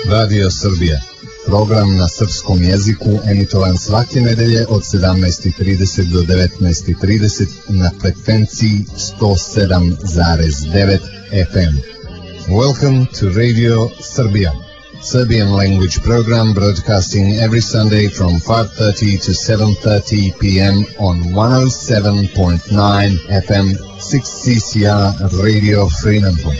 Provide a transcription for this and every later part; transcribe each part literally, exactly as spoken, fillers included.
Radio Srbija, program na srpskom jeziku emitovan svake nedelje od sedamnaest i trideset do devetnaest i trideset na frekvenciji sto sedam zarez devet F M. Welcome to Radio Serbia, Serbian language program broadcasting every Sunday from five thirty to seven thirty p m on one oh seven point nine F M six C C R Radio Fremantle.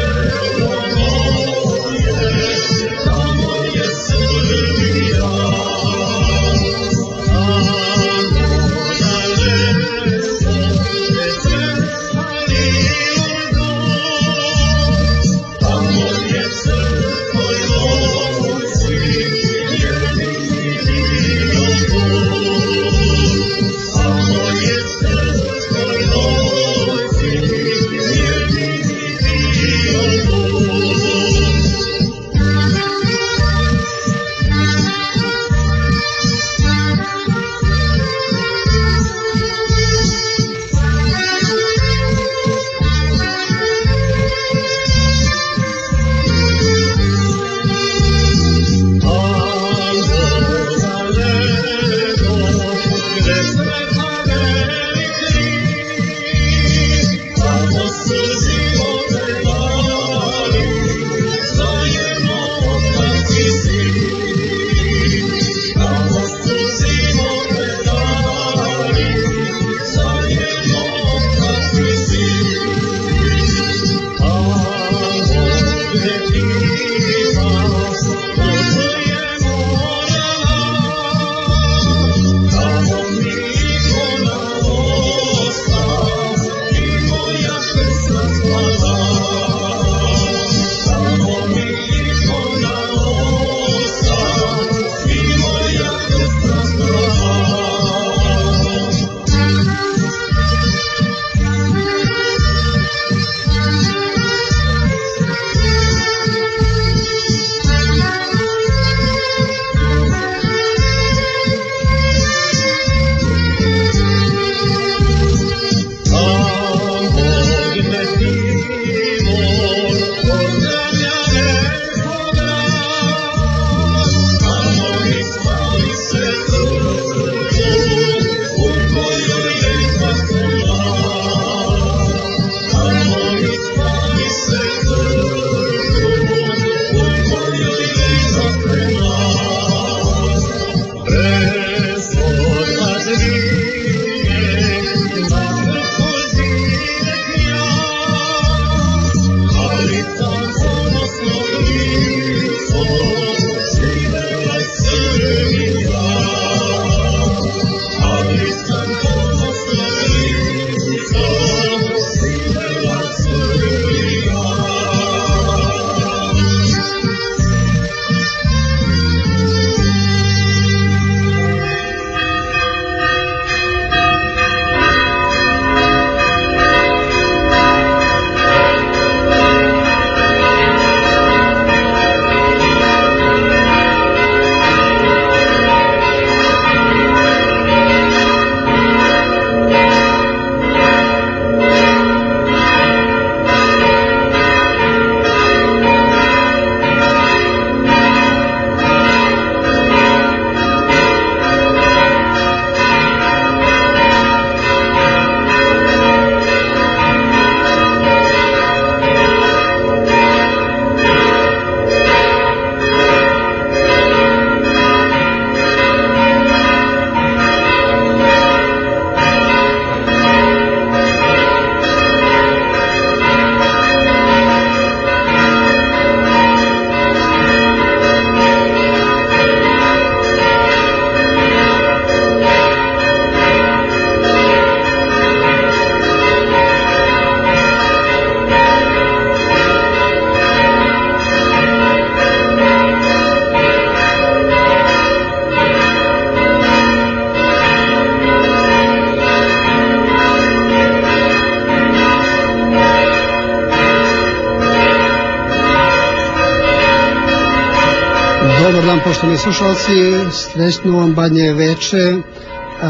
Dobar dan, poštovani slušalci, srećno vam Badnje veče.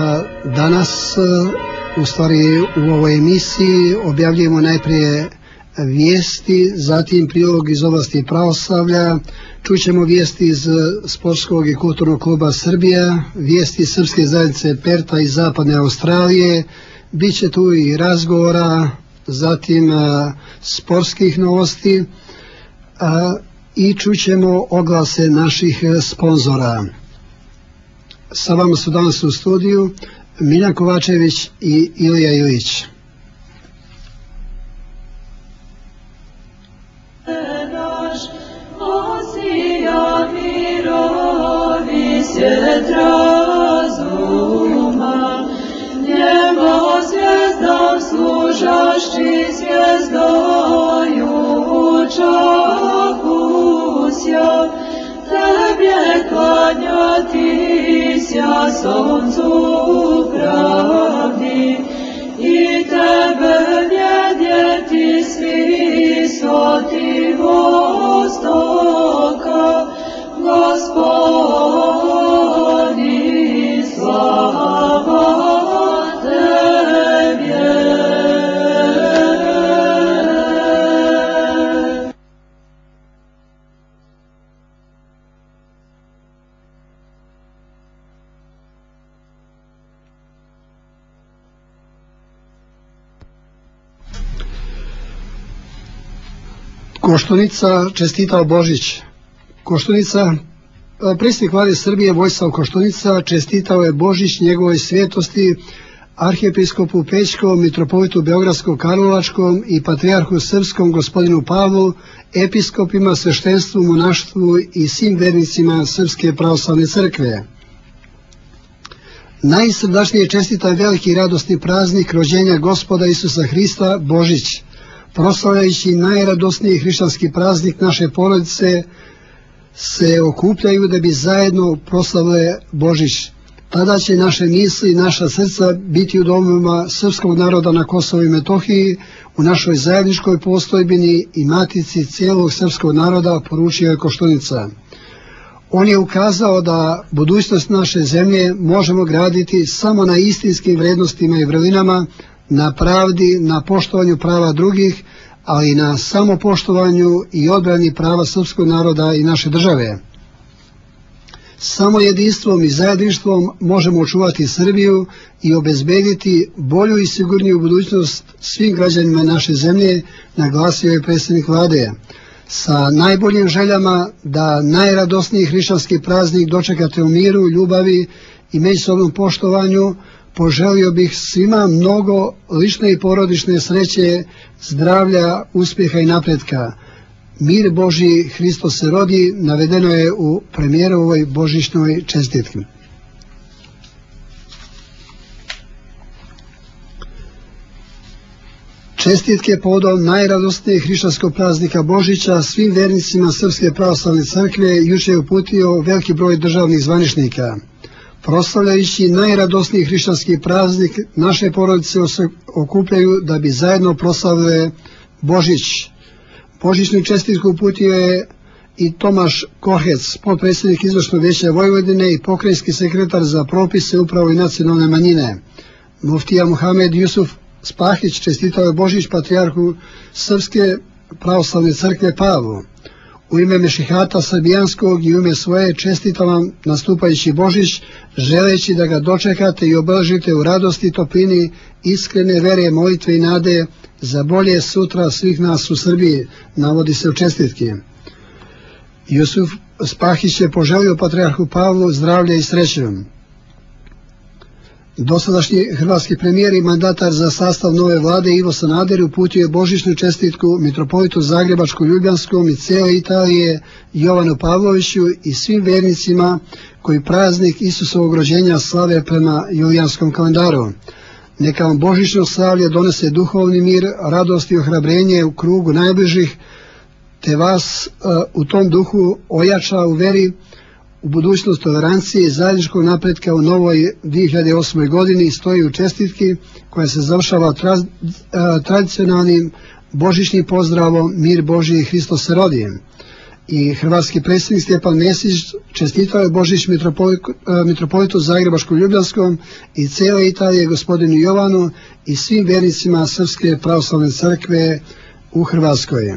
Danas, u stvari u ovoj emisiji, objavljujemo najprije vijesti, zatim prilog iz oblasti pravoslavlja, čućemo vijesti iz Sportskog i kulturnog kluba Srbija, vijesti Srpske zajednice Perta iz Zapadne Australije, bit će tu i razgovora, zatim a, sportskih novosti a, i čućemo oglase naših sponzora. Sa vama su danas u studiju Miljan Kovačević i Ilija Ilić. Služašći zvijezdaju čakusja, Tebje klanjati sja soncu pravdi i Tebe vjedjeti svi svoti vostoka, Gospodi slava Tebje. Koštunica čestitao Božić. Koštunica, predsjednik Vlade Srbije Vojislav Koštunica čestitao je Božić njegovoj svetosti arhijepiskopu Pećkom, mitropolitu Beogradsko-Karlovačkom i patrijarhu srpskom gospodinu Pavlu, episkopima, sveštenstvu, monaštvu i svim vernicima Srpske pravoslavne crkve. Najsrdačnije čestita veliki i radosni praznik rođenja Gospoda Isusa Hrista, Božić. Proslavljajući najradosniji hrišćanski praznik, naše porodice se okupljaju da bi zajedno proslavile Božić. Tada će naše misli i naša srca biti u domovima srpskog naroda na Kosovu i Metohiji, u našoj zajedničkoj postojbini i matici cijelog srpskog naroda, poručio je Koštunica. On je ukazao da budućnost naše zemlje možemo graditi samo na istinskim vrednostima i vrlinama, na pravdi, na poštovanju prava drugih, ali i na samopoštovanju i odbrani prava srpskog naroda i naše države. Samo jedinstvom i zajedništvom možemo očuvati Srbiju i obezbediti bolju i sigurniju budućnost svim građanima naše zemlje, naglasio je predsjednik Vlade. Sa najboljim željama da najradosniji hrišćanski praznik dočekate u miru, ljubavi i međusobnom poštovanju, poželio bih svima mnogo lične i porodične sreće, zdravlja, uspjeha i napretka. Mir Božji, Hristos se rodi, navedeno je u premijerovoj božićnoj čestitki. Čestitke povodom najradosnijeg hrišćanskog praznika Božića svim vernicima Srpske pravoslavne crkve juče je uputio veliki broj državnih zvaničnika. Proslavljajući najradosniji hrišćanski praznik, naše porodice se okupljaju da bi zajedno proslavile Božić. Božićnu čestitku uputio je i Tomaš Kohec, potpredsjednik Izvršnog vijeća Vojvodine i pokrajinski sekretar za propise, upravo i nacionalne manjine. Muftija Muhamed Jusuf Spahić čestitao je Božić patrijarhu Srpske pravoslavne crkve Pavlu. U ime Mešihata Srbijanskog i u ime svoje čestitam vam nastupajući Božić, želeći da ga dočekate i obeležite u radosti i toplini iskrene vere, molitve i nade za bolje sutra svih nas u Srbiji, navodi se u čestitki. Jusuf Spahić je poželio patrijarhu Pavlu zdravlje i sreću. Dosadašnji hrvatski premijer i mandatar za sastav nove vlade Ivo Sanader uputio je božićnu čestitku mitropolitu Zagrebačko-Ljubljanskom i cijele Italije Jovanu Pavloviću i svim vernicima koji praznik Isusovog rođenja slave prema julijanskom kalendaru. Neka vam božićno slavlje donese duhovni mir, radost i ohrabrenje u krugu najbližih, te vas uh, u tom duhu ojača u veri u budućnost tolerancije i zajedničkog napretka u novoj dvije hiljade osmoj godini. Stoji u čestitki koja se završava tra, uh, tradicionalnim božićnim pozdravom Mir Božji i Hristos se rodi. I hrvatski predsjednik Stjepan Mesić čestitao je Božić mitropolitu, uh, mitropolitu Zagrebačko-Ljubljanskom i cijele Italije gospodinu Jovanu i svim vernicima Srpske pravoslavne crkve u Hrvatskoj.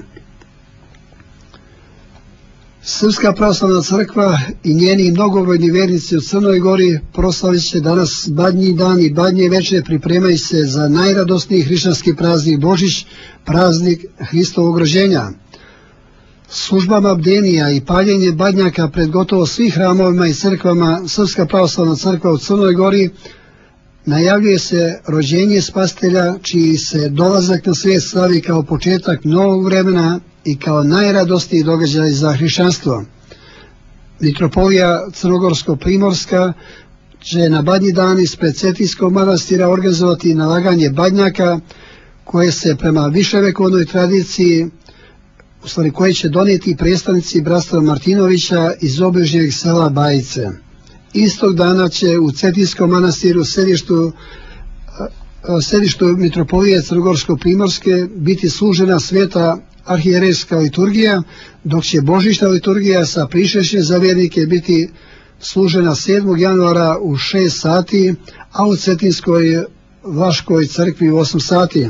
Srpska pravoslavna crkva i njeni mnogobrojni vjernici u Crnoj Gori proslavit će danas Badnji dan i Badnje večer, pripremajući se za najradosniji hrišćanski praznik Božić, praznik Hristovog rođenja. Službama bdenija i paljenje badnjaka pred gotovo svih hramovima i crkvama Srpska pravoslavna crkva u Crnoj Gori najavljuje se rođenje Spasitelja, čiji se dolazak na svijet slavi kao početak novog vremena i kao najradosniji događaj za hrišćanstvo. Mitropolija Crnogorsko-Primorska će na Badnji dan ispred Cetinskog manastira organizovati nalaganje badnjaka, koje se prema viševekovnoj tradiciji, u stvari koje će donijeti predstavnici bratstva Martinovića iz obližnjeg sela Bajice. Istog dana će u Cetinskom manastiru, sedištu, sedištu Mitropolije Crnogorsko-Primorske, biti služena sveta arhijerejska liturgija, dok će božićna liturgija sa prišešćem za vjernike biti služena sedmog januara u šest sati, a u Cetinskoj Vlaškoj crkvi u osam sati.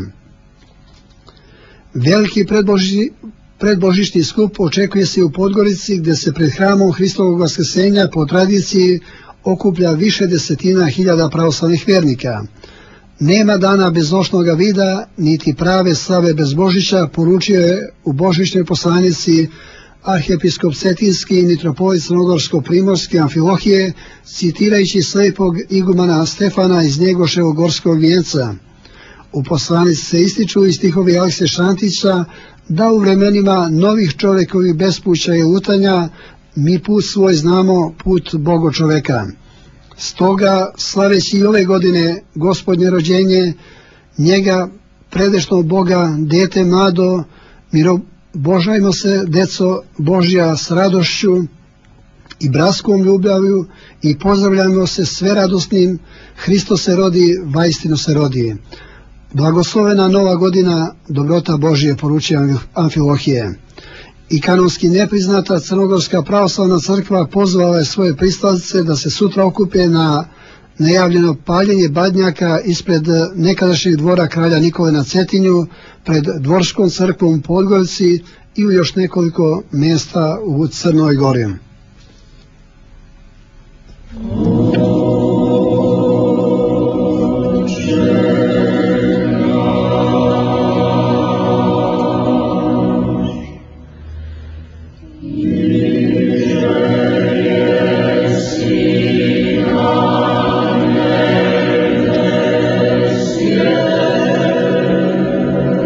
Veliki predbožićni, predbožićni skup očekuje se u Podgorici, gdje se pred hramom Hristovog vaskrsenja po tradiciji okuplja više desetina hiljada pravoslavnih vjernika. Nema dana bez noćnoga vida, niti prave slave bez Božića, poručio je u božićnoj poslanici arhiepiskop Cetinski i mitropolit Crnogorsko-Primorske Amfilohije, citirajući slepog igumana Stefana iz Njegoševog gorskog vijenca. U poslanici se ističu i stihovi Alekse Šantića da u vremenima novih čovjekovih bespuća i lutanja mi put svoj znamo, put Bogo čoveka. Stoga, slaveći i ove godine Gospodnje rođenje, njega, predešnog Boga, dete mlado, mirobožajmo se, deco Božja, s radošću i bratskom ljubavlju i pozdravljamo se sve radosnim, Hristo se rodi, vaistinu se rodi. Blagoslovena nova godina, dobrota Božje, poručuje Amfilohije. I kanonski nepriznata Crnogorska pravoslavna crkva pozvala je svoje pristalice da se sutra okupe na najavljeno paljenje badnjaka ispred nekadašnjeg dvora kralja Nikole na Cetinju, pred dvorskom crkvom u Podgorici i u još nekoliko mjesta u Crnoj Gori.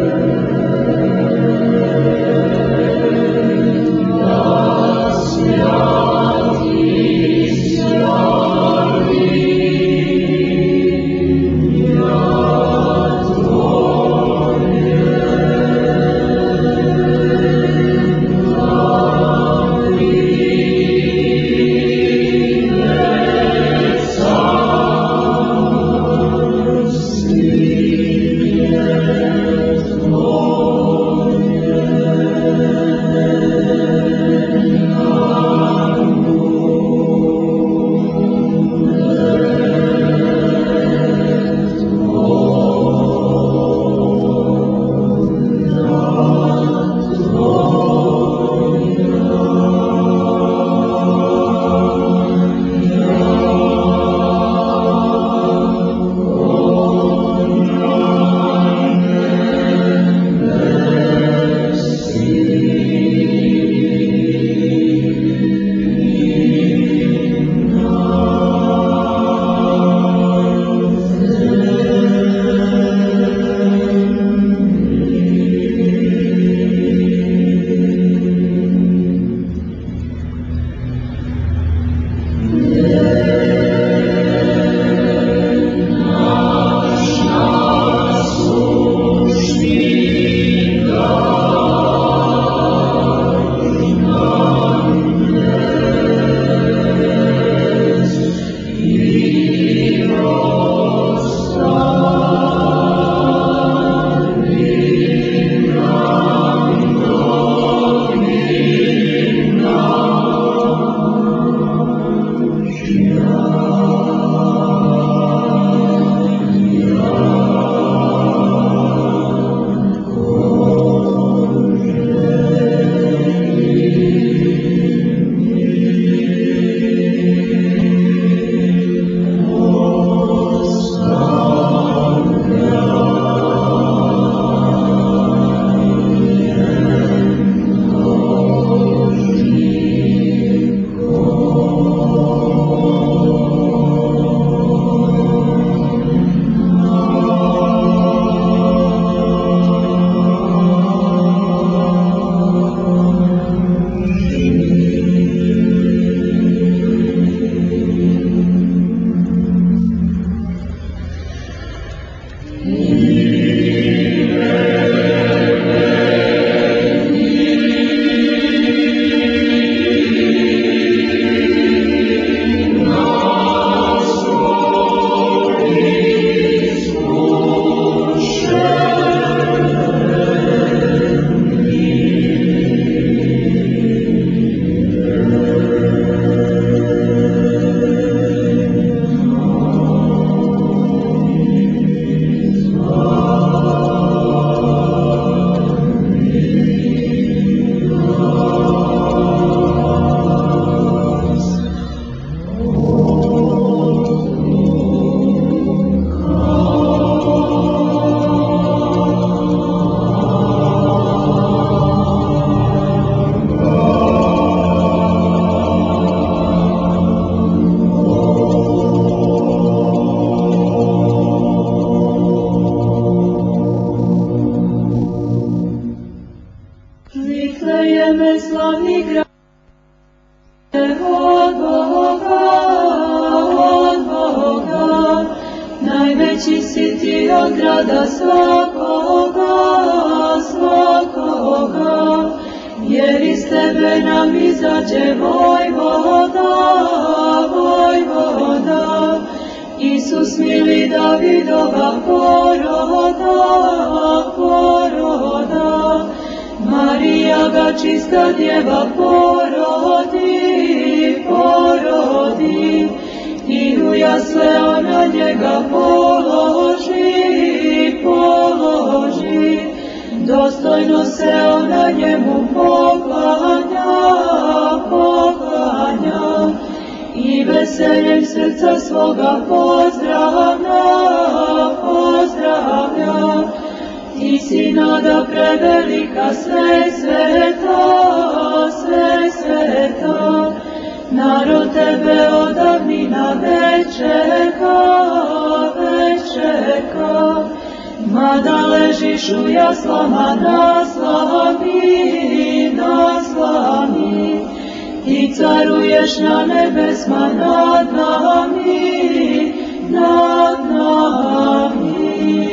Yeah. veći si ti od grada svakoga, svakoga, jer iz tebe nam izađe vojvoda, vojvoda. Isus mili Davidova poroda, poroda, Marija ga čista djeva porodi, porodi, i u jasle ona njega položi, položi, dostojno se ona njemu poklanja, poklanja, i veseljem srca svoga pozdravlja, pozdravlja. Ti si nada prevelika, sve sveta, sve sveta, narod tebe od davnina već čeka, već čeka. Mada ležiš u jaslama naslami, naslami, ti caruješ na nebesma nad nami, nad nami.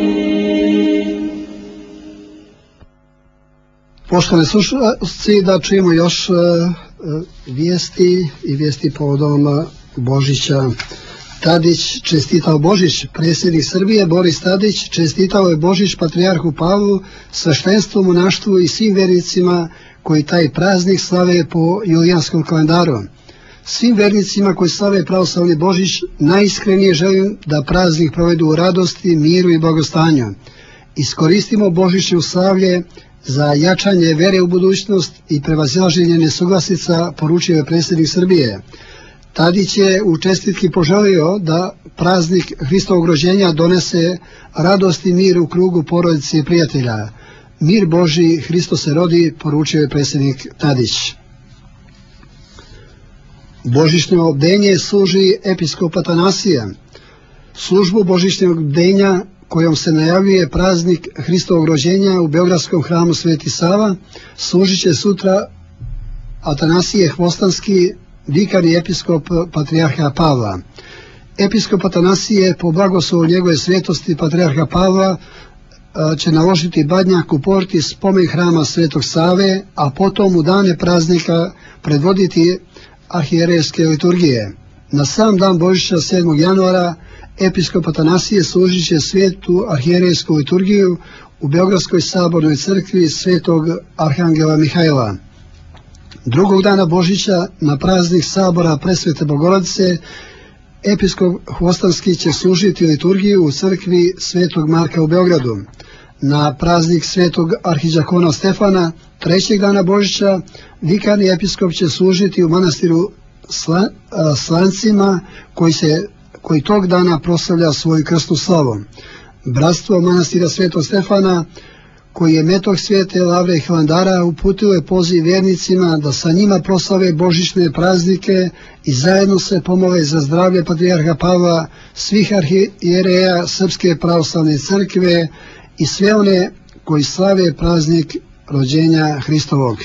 Poštovani slušalci, da čujemo još uh, vijesti i vijesti povodom uh, Božića. Tadić čestitao Božić, predsjednik Srbije Boris Tadić čestitao je Božić patrijarhu Pavlu, sveštenstvu, monaštvu i svim vernicima koji taj praznik slave po julijanskom kalendaru. Svim vernicima koji slave pravoslavni Božić najiskrenije želim da praznik provedu u radosti, miru i blagostanju. Iskoristimo Božićno slavlje za jačanje vere u budućnost i prevazilaženje nesuglasica, poručio je predsjednik Srbije. Tadić je u čestitki poželio da praznik Hristovog rođenja donese radost i mir u krugu porodice i prijatelja. Mir Božji, Hristo se rodi, poručio je predsjednik Tadić. Božićno bdenje služi episkop Atanasije. Službu božićnog bdenja kojom se najavljuje praznik Hristovog rođenja u Beogradskom hramu Sveti Sava služit će sutra Atanasije Hvostanski, vikan i episkop patrijarha Pavla. Episkop Atanasije po blagoslovu njegove svetosti patrijarha Pavla će naložiti badnjak u porti spomen hrama Svetog Save, a potom u dane praznika predvoditi arhijerejske liturgije. Na sam dan Božića sedmog januara episkop Atanasije služit će svetu arhijerejsku liturgiju u Beogradskoj sabornoj crkvi Svetog Arhangela Mihajla. Drugog dana Božića na praznik sabora Presvete Bogorodice episkop Hvostanski će služiti liturgiju u crkvi Svetog Marka u Beogradu. Na praznik Svetog arhidžakona Stefana trećeg dana Božića vikarni episkop će služiti u manastiru Sla, a, Slancima koji, se, koji tog dana proslavlja svoju krstnu slavu. Bratstvo manastira Svetog Stefana, koji je metok Svete Lavre i Hilandara, uputilo je poziv vjernicima da sa njima proslave božićne praznike i zajedno se pomole za zdravlje patrijarha Pavla, svih arhijereja Srpske pravoslavne crkve i sve one koji slave praznik rođenja Hristovog.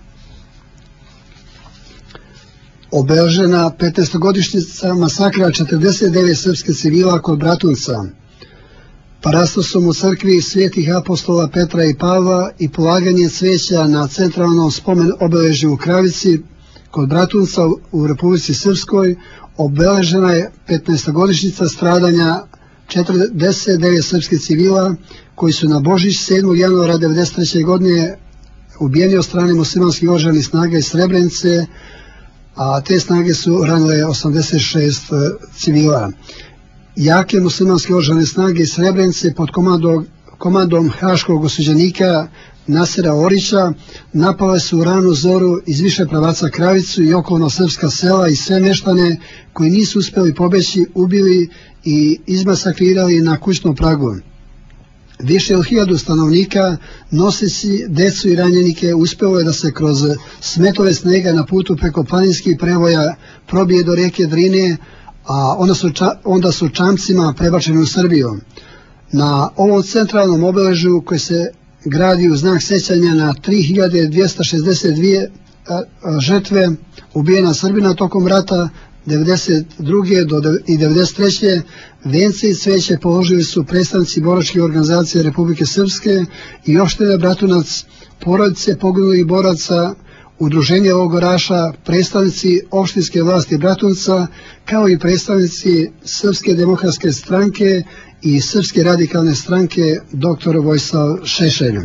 Obeležena petnaestogodišnjica masakra četrdeset devet srpskih civila kod Bratunca. Parastosom u crkvi svetih apostola Petra i Pavla i polaganje cveća na centralnom spomen obeležju u Kravici kod Bratunca u Republici Srpskoj obeležena je petnaestogodišnjica stradanja četrdeset devet srpskih civila koji su na Božić sedmog januara devedeset treće. godine ubijeni od strane muslimanskih oružanih snaga iz Srebrenice, a te snage su ranile osamdeset šest civila. Jake muslimanske oružane snage iz Srebrenice pod komandom, komandom haškog osuđenika Nasera Orića napale su u ranu zoru iz više pravaca Kravicu i okolna srpska sela i sve meštane koji nisu uspjeli pobeći, ubili i izmasakrirali na kućnom pragu. Više od hiljadu stanovnika, noseći decu i ranjenike, uspjelo je da se kroz smetove snega na putu preko planinskih prevoja probije do rijeke Drine, a onda su, ča, onda su čamcima prebačeni u Srbiju. Na ovom centralnom obeležju koji se gradi u znak sećanja na tri hiljade dvjesto šezdeset dvije žrtve ubijena Srbina tokom rata, devedeset druge do i devedeset treće vence i cveće položili su predstavnici boračkih organizacija Republike Srpske i opštine Bratunac, porodice poginulih boraca, udruženje logoraša, predstavnici opštinske vlasti Bratunca, kao i predstavnici Srpske demokratske stranke i Srpske radikalne stranke dr. Vojislav Šešelj.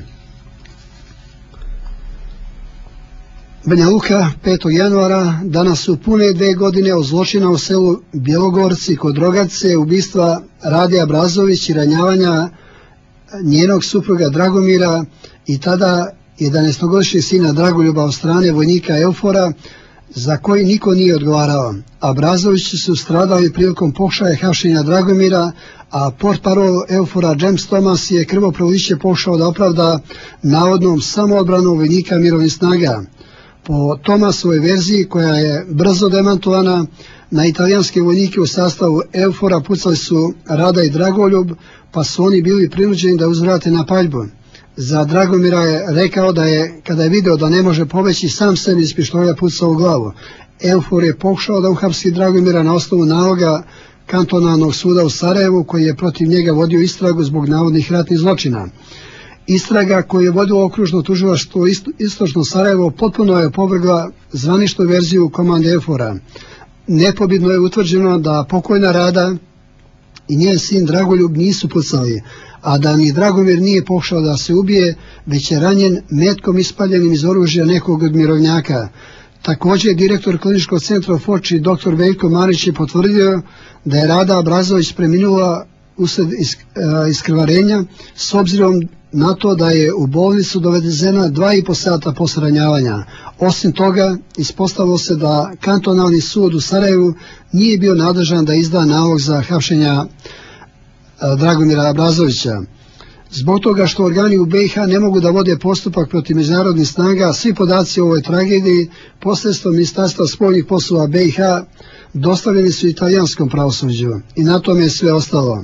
Banja Luka, petog januara, danas su pune dve godine od zločina u selu Bjelogorci kod Rogace, ubistva Rade Abrazović i ranjavanja njenog supruga Dragomira i tada jedanaestogodišnjeg sina Dragoljuba od strane vojnika Eufora, za koji niko nije odgovarao. Abrazovići su stradali prilikom pokušaja hapšenja Dragomira, a portparol Eufora James Thomas je krvoproliće pokušao da opravda navodnom samoodbranom vojnika mirovnih snaga. Po Thomasovoj verziji, koja je brzo demantovana, na italijanske vojnike u sastavu Eufora pucali su Rada i Dragoljub, pa su oni bili prinuđeni da uzvrate na paljbu. Za Dragomira je rekao da je, kada je video da ne može pobeći, sam sebi iz pištolja pucao u glavu. Eufor je pokušao da uhapsi Dragomira na osnovu naloga kantonalnog suda u Sarajevu, koji je protiv njega vodio istragu zbog navodnih ratnih zločina. Istraga koju je vodilo okružno tužilaštvo Istočno Sarajevo potpuno je opovrgla zvaničnu verziju komande Eufora. Nepobitno je utvrđeno da pokojna Rada i njen sin Dragoljub nisu pucali, a da ni Dragomir nije pokušao da se ubije, već je ranjen metkom ispaljenim iz oružja nekog od mirovnjaka. Također, direktor kliničkog centra u Foči, dr. Veljko Marić, je potvrdio da je Rada Abrazović preminula usled iskrvarenja, s obzirom na to da je u bolnicu dovedena dva i po sata posle ranjavanja. Osim toga, ispostavilo se da kantonalni sud u Sarajevu nije bio nadležan da izda nalog za hapšenja Dragomira Abrazovića. Zbog toga što organi u B i H ne mogu da vode postupak protiv međunarodnih snaga, svi podaci o ovoj tragediji posredstvom Ministarstva spoljnih poslova B i H dostavljeni su italijanskom pravosuđu i na tome je sve ostalo.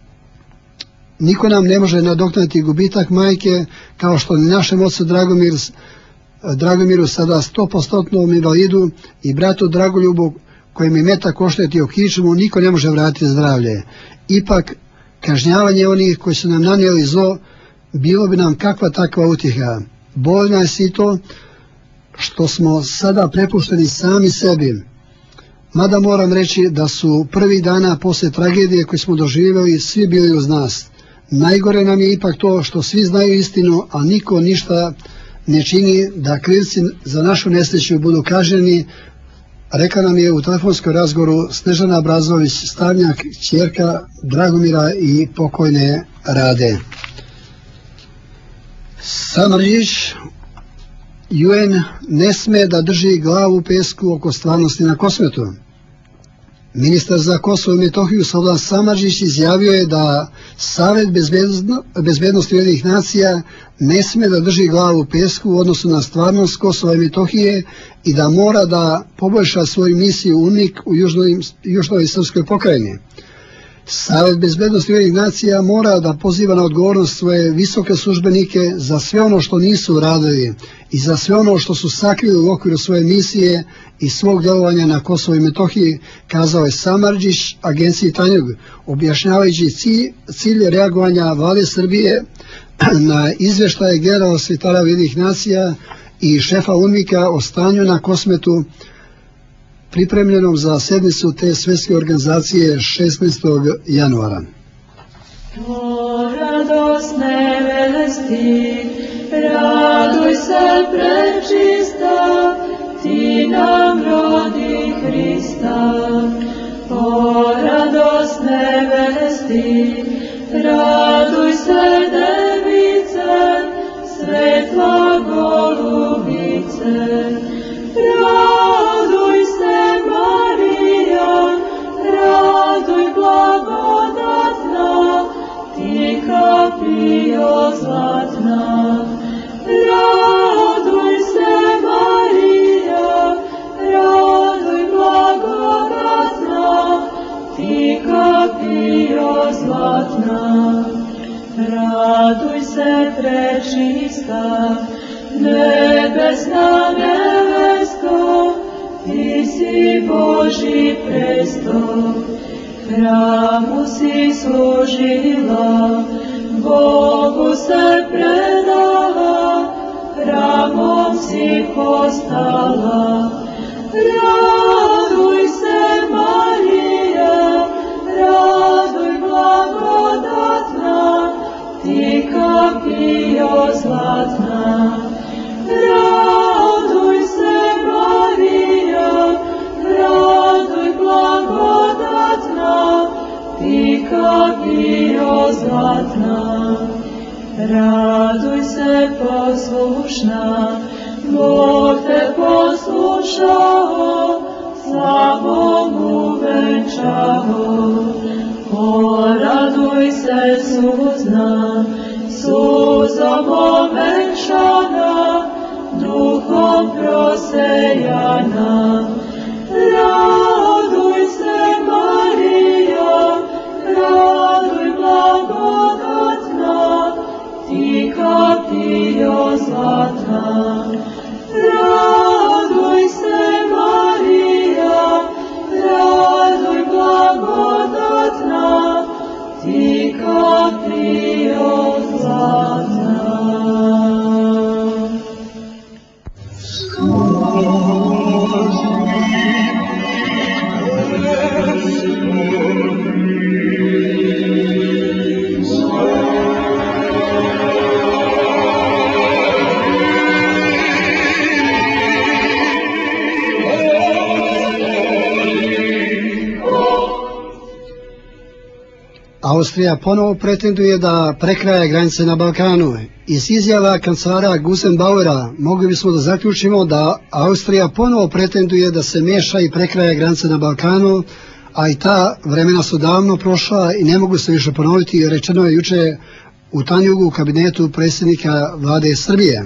Niko nam ne može nadoknaditi gubitak majke, kao što ni našem ocu Dragomir, Dragomiru, sada sto posto invalidu, i bratu Dragoljubu, kojem je metak oštetio kičmu, niko ne može vratiti zdravlje. Ipak, kažnjavanje onih koji su nam nanijeli zlo bilo bi nam kakva takva utjeha. Bolno je i to što smo sada prepušteni sami sebi. Mada moram reći da su prvih dana posle tragedije koje smo doživjeli svi bili uz nas. Najgore nam je ipak to što svi znaju istinu, a niko ništa ne čini da krivci za našu nesreću budu kažnjeni, rekla nam je u telefonskom razgovoru Snežana Abrazović, stavnjak ćerka Dragomira i pokojne Rade. Samardžić, U N ne sme da drži glavu u pesku oko stvarnosti na Kosmetu. Ministar za Kosovo i Metohiju Slobodan Samardžić izjavio je da Savet bezbednosti Ujedinjenih nacija ne sme da drži glavu u pesku u odnosu na stvarnost Kosova i Metohije i da mora da poboljša svoju misiju U N M I K u južnoj, južnoj srpskoj pokrajini. Savet bezbednosti Ujedinjenih nacija mora da poziva na odgovornost svoje visoke službenike za sve ono što nisu uradili i za sve ono što su sakrili u okviru svoje misije i svog djelovanja na Kosovo i Metohiji, kazao je Samardžić agenciji Tanjug, objašnjavajući cilj, cilj reagovanja vlade Srbije na izveštaje generalnog sekretara Ujedinjenih nacija i šefa U N M I K-a o stanju na Kosmetu, pripremljenom za sednicu te svjetske organizacije šesnaestog januara. O radosne vesti, raduj se prečista, ti nam rodi Hrista. O radosne vesti, raduj se device, svetla golubice. Raduj se Marija, raduj blagodatna, ti kapio zlatna. Raduj se Marija, raduj blagodatna, ti kapio zlatna. Raduj se prečista, nebesna nevesto, ti si Božji presto, hramu si služila, Bogu se predala, hramom si postala. Raduj se, Marija, raduj blagodatna, ti kapio zlatna. Raduj se, Marija, raduj blagodatna, ti kapio zlatna. Raduj se, poslušna, Bog te poslušao, slavom uvenčao. Poraduj se, suzna, suzom omešana, duhom prosejana. Raduj se, Marija, raduj blagodatna, ti kapio zlatna. Raduj se, Marija, raduj blagodatna, ti kapio zlatna. Austrija ponovo pretenduje da prekraja granice na Balkanu. Iz izjava kancelara Gusenbauera mogli bismo da zaključimo da Austrija ponovo pretenduje da se meša i prekraja granice na Balkanu, a i ta vremena su davno prošla i ne mogu se više ponoviti, rečeno je juče u Tanjugu u kabinetu predsjednika vlade Srbije.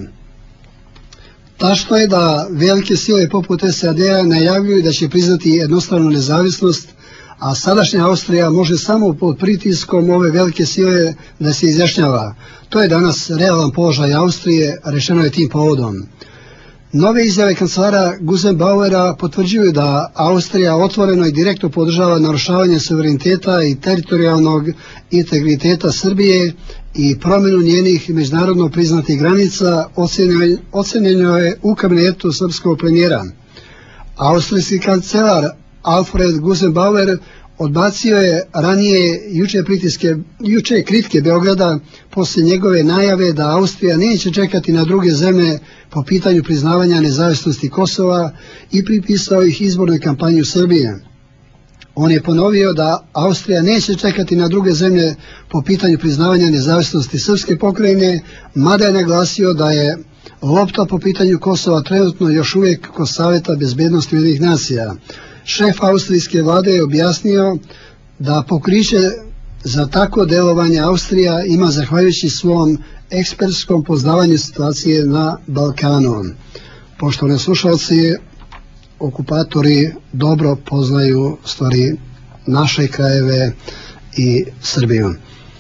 Tačno je da velike sile poput S A D-a najavljuju da će priznati jednostranu nezavisnost, a sadašnja Austrija može samo pod pritiskom ove velike sile da se izjašnjava. To je danas realan položaj Austrije, rečeno je tim povodom. Nove izjave kancelara Gusenbauera potvrđuju da Austrija otvoreno i direktno podržava narušavanje suvereniteta i teritorijalnog integriteta Srbije i promjenu njenih međunarodno priznatih granica, ocenjeno je u kabinetu srpskog premijera. Austrijski kancelar Alfred Gusenbauer odbacio je ranije juče, pritiske, juče kritike Beograda poslije njegove najave da Austrija neće čekati na druge zemlje po pitanju priznavanja nezavisnosti Kosova i pripisao ih izbornoj kampanji Srbije. On je ponovio da Austrija neće čekati na druge zemlje po pitanju priznavanja nezavisnosti srpske pokrajine, mada je naglasio da je lopta po pitanju Kosova trenutno još uvijek kod Saveta bezbednosti Ujedinjenih nacija. Šef austrijske vlade je objasnio da pokriće za tako delovanje Austrija ima zahvaljujući svom ekspertskom poznavanju situacije na Balkanu. Poštovani slušalci, okupatori dobro poznaju stvari naše krajeve i Srbiju.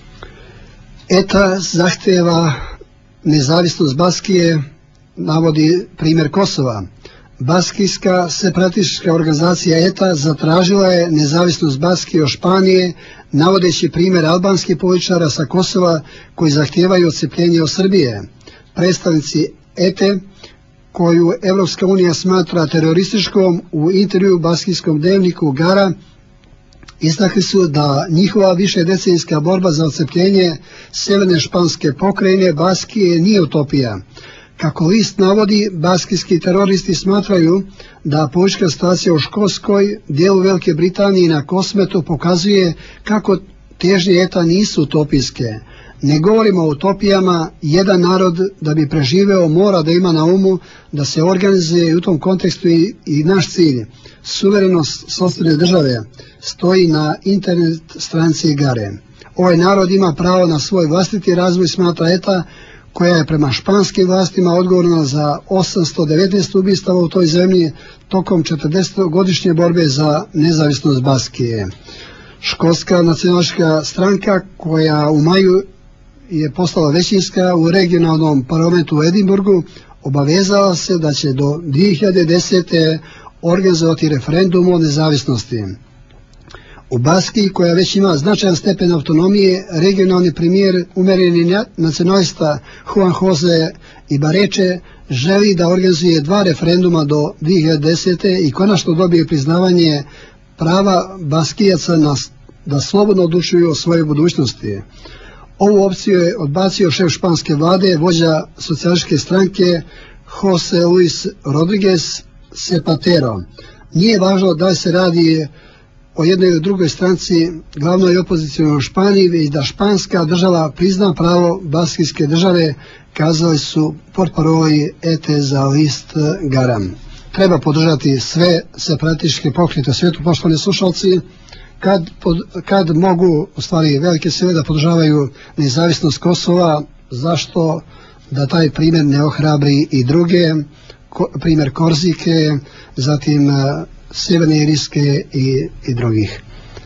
E T A zahtjeva nezavisnost Baskije, navodi primjer Kosova. Baskijska separatistička organizacija E T A zatražila je nezavisnost Baskije od Španije, navodeći primjer albanskih političara sa Kosova koji zahtijevaju odcepljenje od Srbije. Predstavnici E T A, koju Evropska unija smatra terorističkom, u intervju baskijskom dnevniku Gara istakli su da njihova višedecenijska borba za odcepljenje sjeverne španske pokrajine Baskije nije utopija. Kako list navodi, baskijski teroristi smatraju da politička situacija u Škotskoj, dijelu Velike Britanije i na Kosmetu pokazuje kako težnje E T A nisu utopijske. Ne govorimo o utopijama, jedan narod da bi preživeo mora da ima na umu da se organizuje i u tom kontekstu i, i naš cilj. Suverenost sopstvene države stoji na internet stranici Gare. Ovaj narod ima pravo na svoj vlastiti razvoj, smatra E T A, koja je prema španskim vlastima odgovorna za osamsto devetnaest ubistava u toj zemlji tokom četrdesetogodišnje borbe za nezavisnost Baskije. Škotska nacionalistička stranka, koja u maju je postala većinska u regionalnom parlamentu u Edinburgu, obavezala se da će do dvije hiljade desete. organizovati referendum o nezavisnosti. U Baskiji, koja već ima značajan stepen autonomije, regionalni premijer umereni nacionalista Juan José Ibarreche želi da organizuje dva referenduma do dvije hiljade desete. i konačno dobije priznavanje prava Baskijaca na, da slobodno odlučuju o svojoj budućnosti. Ovu opciju je odbacio šef španske vlade, vođa socijalističke stranke José Luis Rodríguez Zapatero. Nije važno da se radi o jednoj ili drugoj stranci glavnoj opozicionoj u Španiji, već da španska država prizna pravo baskijske države, kazali su portparoli E T za list Garam. Treba podržati sve separatističke pokrete u svijetu, poštovani slušalci, kad, pod, kad mogu, u stvari velike sile, da podržavaju nezavisnost Kosova. Zašto da taj primjer ne ohrabri i druge, ko, primjer Korzike, zatim Sjeverne Irske i, i drugih.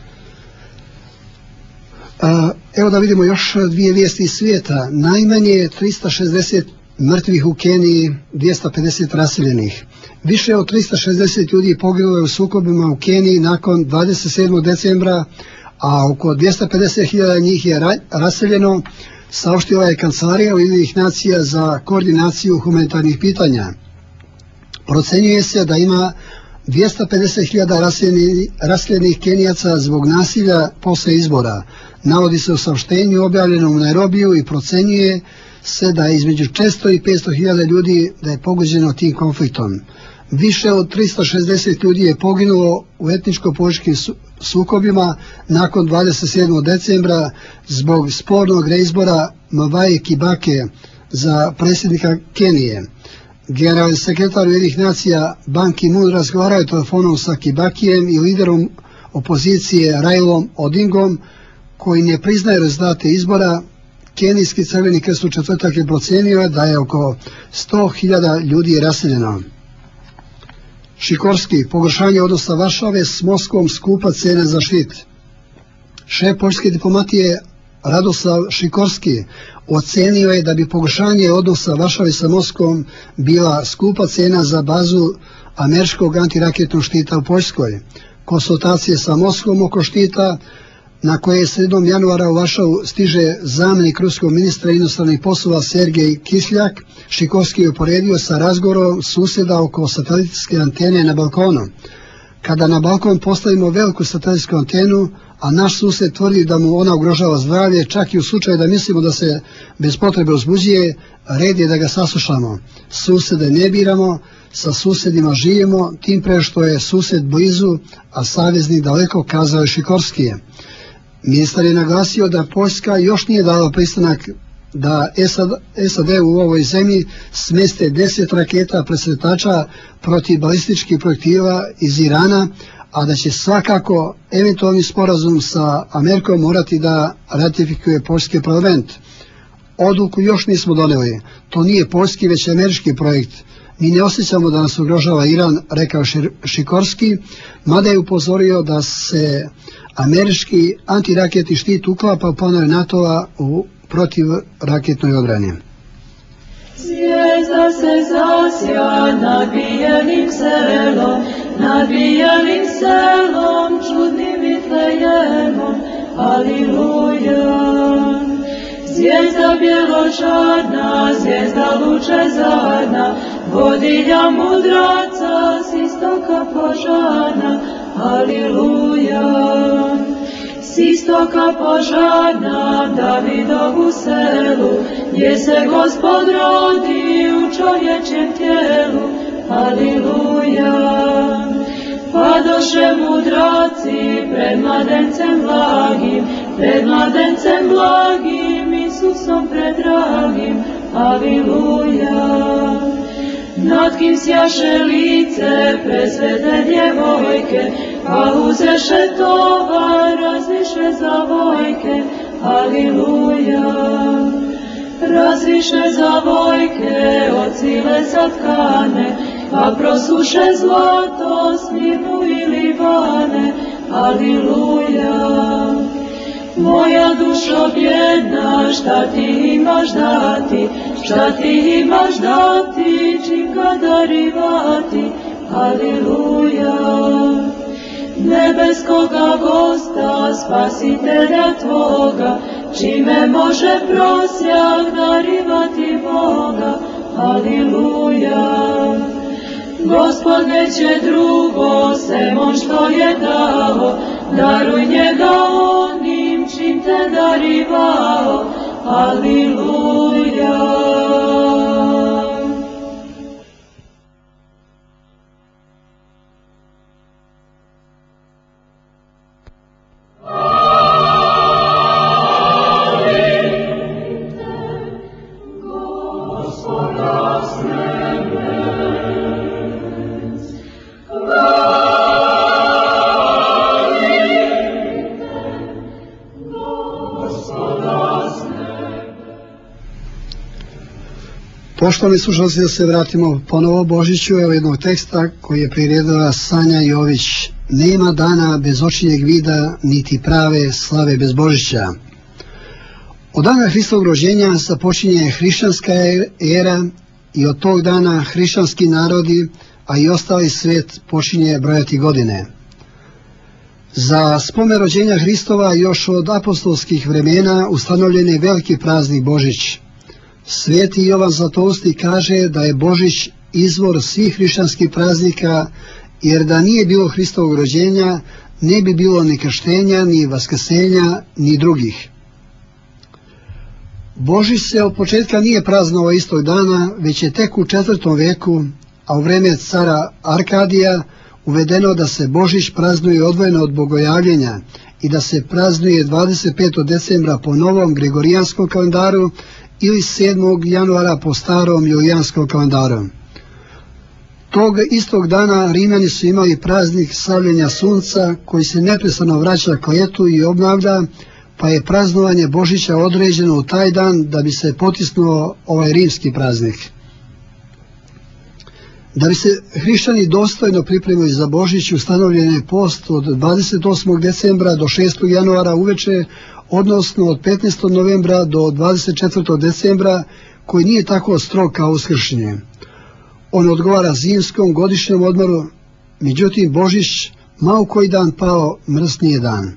A, evo da vidimo još dvije vijesti iz svijeta. Najmanje trista šezdeset mrtvih u Keniji, dvjesto pedeset raseljenih. Više od trista šezdeset ljudi poginulo je u sukobima u Keniji nakon dvadeset sedmog decembra, a oko dvjesto pedeset hiljada njih je ra raseljeno, saopštila je Kancelarija Ujedinjenih nacija za koordinaciju humanitarnih pitanja. Procenjuje se da ima dvjesto pedeset hiljada raseljenih Kenijaca zbog nasilja posle izbora. Navodi se u saopštenju objavljenom u Nairobiju i procenjuje se da je između četiristo i petsto hiljada ljudi da je pogođeno tim konfliktom. Više od trista šezdeset ljudi je poginulo u etničko-političkim sukobima nakon dvadeset sedmog decembra zbog spornog reizbora Mwai Kibake za predsjednika Kenije. Generalni sekretar Ujedinjenih nacija Ban Ki-moon razgovarao je telefonom sa Kibakijem i liderom opozicije Railom Odingom, koji ne priznaje rezultate izbora. Kenijski Crveni krst u četvrtak je procenio da je oko sto hiljada ljudi raseljeno. Šikorski, pogoršanje odnosa Varšave s Moskvom, skupa cena za štit. Šef poljske diplomatije Radoslav Šikorski ocenio je da bi pogoršanje odnosa Varšave sa Moskvom bila skupa cena za bazu američkog antiraketnog štita u Poljskoj. Konsultacije sa Moskvom oko štita, na koje je sredinom januara u Varšavu stiže zamjenik ruskog ministra inostranih poslova Sergej Kisljak, Šikorski je uporedio sa razgovorom susjeda oko satelitske antene na balkonu. Kada na balkon postavimo veliku satelitsku antenu, a naš susjed tvrdi da mu ona ugrožava zdravlje, čak i u slučaju da mislimo da se bez potrebe uzbuđuje, red je da ga saslušamo. Susjede ne biramo, sa susjedima živimo, tim pre što je susjed blizu, a saveznik daleko, kazao je Šikorski. Ministar je naglasio da Poljska još nije dala pristanak da S A D u ovoj zemlji smeste deset raketa presretača protiv balističkih projektila iz Irana, a da će svakako eventualni sporazum sa Amerikom morati da ratifikuje poljski parlament. Odluku još nismo doneli, to nije poljski već američki projekt. Mi ne osjećamo da nas ugrožava Iran, rekao Šikorski, mada je upozorio da se američki antiraketni štit uklapa u planove NATO-a u protivraketnoj odbrani. Zvijezda se zasja nad bijelim selom, nad bijelim selom, čudnim Vitlejemom, aliluja. Zvijezda bjeložarna, zvijezda lučezarna, vodilja mudraca, s istoka požarna, aliluja. S istoka požarna, Davidovu selu, gdje se Gospod rodi u čovječjem tijelu, aliluja. Padoše mudraci pred mladencem blagim, pred mladencem blagim, Isusom predragim, aliluja. Nad kim sjaše lice presvete djevojke, a uzeše tovar, razviše za vojke, aliluja. Razviše za vojke od sile zatkane, a prosuše zlato, smirnu i livane, aliluja. Moja dušo bjedna, šta ti imaš dati, šta ti imaš dati, čim ga darivati, Haleluja. Nebeskoga gosta, spasitelja Tvoga, čime može prosjak darivati Boga. Haleluja. Gospod neće drugo, sem on što je dao, daruj njega onim čim te darivao. Haleluja. Poštovani slušalci, da se vratimo ponovo Božiću, evo jednog teksta koji je priredila Sanja Jović. Nema dana bez očinjeg vida, niti prave slave bez Božića. Od dana Hristovog rođenja započinje hrišćanska era i od tog dana hrišćanski narodi, a i ostali svet počinje brojati godine. Za spomen rođenja Hristova još od apostolskih vremena ustanovljen je veliki praznik Božić. Sveti Jovan Zlatousti kaže da je Božić izvor svih hrišćanskih praznika, jer da nije bilo Hristovog rođenja, ne bi bilo ni krštenja, ni vaskrsenja, ni drugih. Božić se od početka nije praznovao istog dana, već je tek u četvrtom veku, a u vreme cara Arkadija, uvedeno da se Božić praznuje odvojeno od bogojavljenja i da se praznuje dvadeset petog decembra po novom gregorijanskom kalendaru ili sedmog januara po starom julijanskom kalendaru. Tog istog dana Rimljani su imali praznik slavljenja sunca koji se neprestano vraća k letu i obnavlja, pa je praznovanje Božića određeno u taj dan da bi se potisnuo ovaj rimski praznik. Da bi se hrišćani dostojno pripremili za Božić, ustanovljen je post od dvadeset osmog decembra do šestog januara uveče, odnosno od petnaestog novembra do dvadeset četvrtog decembra, koji nije tako strog kao uskršnje. On odgovara zimskom godišnjem odmoru, međutim Božić malo koji dan pao mrsnije dan.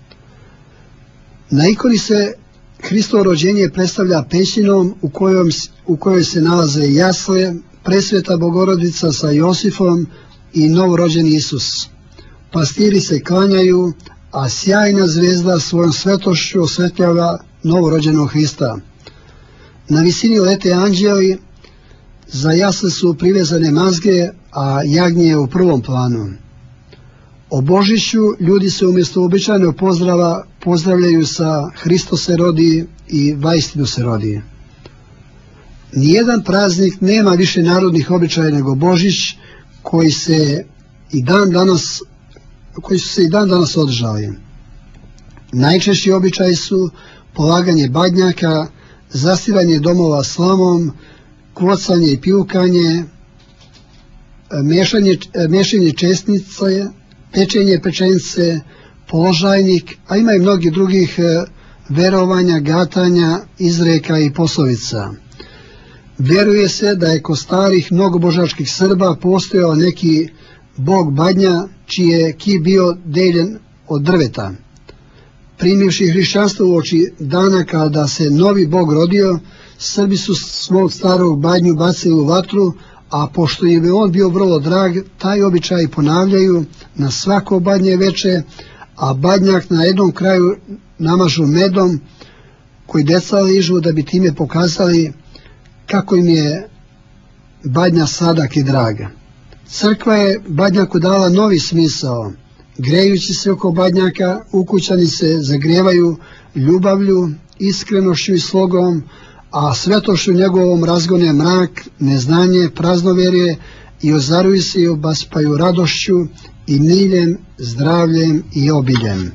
Na ikoni se Hristovo rođenje predstavlja pećinom u, kojom, u kojoj se nalaze jasle, presveta Bogorodica sa Josifom i novorođeni Isus. Pastiri se klanjaju, a sjajna zvezda svojom svetošću osvetljava novorođenog Hrista. Na visini lete anđeli, za jasle su privezane mazge, a jagnje je u prvom planu. O Božiću ljudi se umjesto običajnog pozdrava pozdravljaju sa Hristo se rodi i vaistinu se rodi. Nijedan praznik nema više narodnih običaja nego Božić, koji se i dan danas koji su se i dan danas održali. Najčešći običaji su polaganje badnjaka, zastiranje domova slamom, kvocanje i pivkanje, mešanje, mešanje česnice, pečenje pečenice, položajnik, a ima i mnogih drugih verovanja, gatanja, izreka i poslovica. Vjeruje se da je kod starih mnogobožačkih Srba postojao neki bog badnja, čiji je ki bio deljen od drveta. Primivši hrišćanstvo u oči dana kada se novi bog rodio, Srbi su svog starog badnju bacili u vatru, a pošto im je on bio vrlo drag, taj običaj ponavljaju na svako badnje veče, a badnjak na jednom kraju namažu medom koji deca ližu da bi time pokazali kako im je badnja sadak i draga. Crkva je badnjaku dala novi smisao. Grejući se oko badnjaka, ukućani se zagrevaju ljubavlju, iskrenošću i slogom, a svetošću njegovom razgone mrak, neznanje, praznoverje i ozaruju se i obaspaju radošću i miljem, zdravljem i obiljem.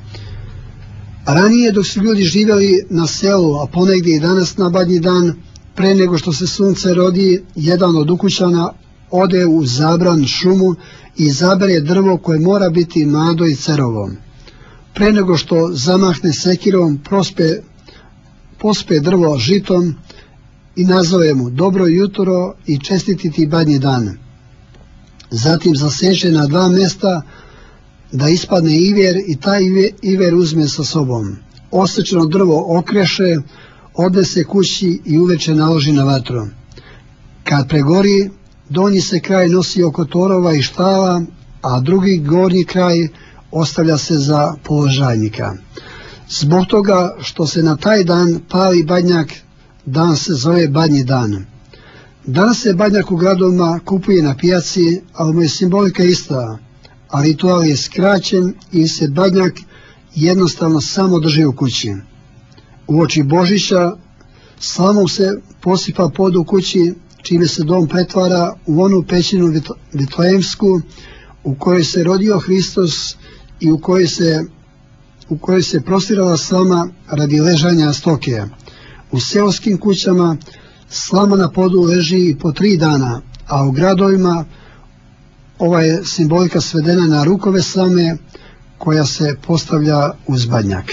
Ranije dok su ljudi živjeli na selu, a ponegdje i danas na badnji dan, pre nego što se sunce rodi, jedan od ukućana ode u zabran šumu i zabere drvo koje mora biti mlado i cerovo. Pre nego što zamahne sekirom, prospe, pospe drvo žitom i nazove mu dobro jutro i čestiti ti badnji dan. zatim zaseče na dva mjesta da ispadne iver i taj iver uzme sa sobom. Osečeno drvo okreše, odnese kući i uveče naloži na vatru. Kad pregori, donji se kraj nosi oko torova i štala, a drugi gornji kraj ostavlja se za položajnika. Zbog toga što se na taj dan pali badnjak, dan se zove badnji dan. Danas se badnjak u gradovima kupuje na pijaci, ali mu je simbolika ista, a ritual je skraćen i se badnjak jednostavno samo drži u kući. Uoči Božića slamom se posipa pod u kući, čime se dom pretvara u onu pećinu vitlejemsku u kojoj se rodio Hristos i u kojoj se, u kojoj se prostirala slama radi ležanja stoke. U seoskim kućama slama na podu leži i po tri dana, a u gradovima ova je simbolika svedena na rukove slame koja se postavlja uz badnjak.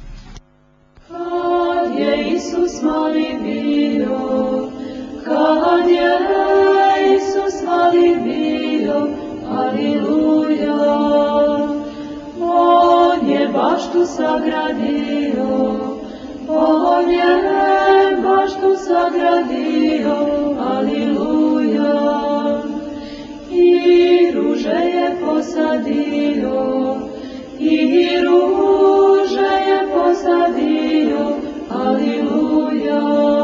Kad je Isus mali bio, kad je Isus mali bio, aliluja, on je baštu sagradio, on je baštu sagradio, aliluja, i ruže je posadio, i ruže je posadio, aliluja,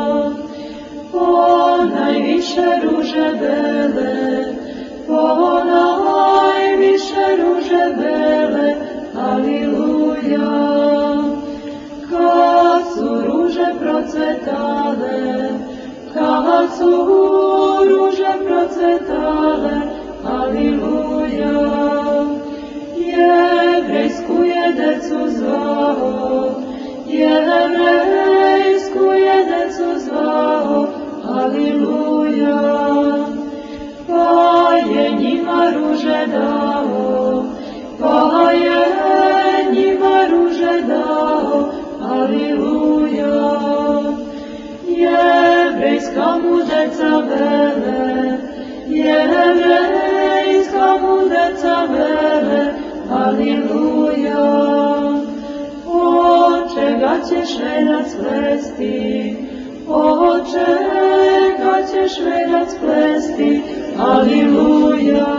ponajviše ruže bele, ponajviše ruže bele, aliluja, kad su ruže procvetale, kad su ruže procvetale, aliluja, jevrejsku je decu zvao, jevrejsku je decu zvao, aliluja, pa je njima ruže dao, pa je njima ruže dao, aliluja, jevrejska mu deca vele, jevrejska mu deca vele, aliluja, od čega ćeš venac plesti, od čega ćeš venac plesti, aliluja,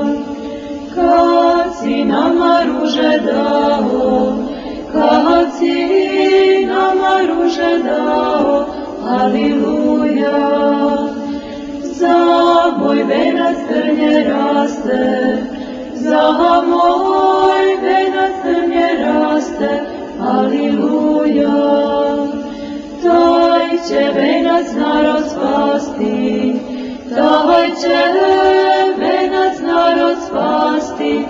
kad si nama ruže dao, kad si nama ruže dao, aliluja, za moj venac trnje raste, za moj venac trnje raste, aliluja, taj će venac narod spasti, taj će venac narod spasti,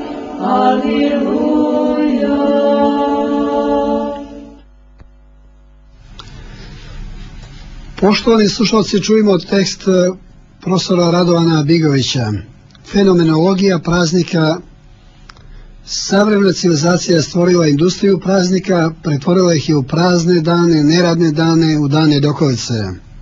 aliluja. Poštovani slušalci, čujemo tekst profesora Radovana Bigovića. Fenomenologija praznika. Savremena civilizacija je stvorila industriju praznika, pretvorila ih je u prazne dane, neradne dane, u dane dokolice.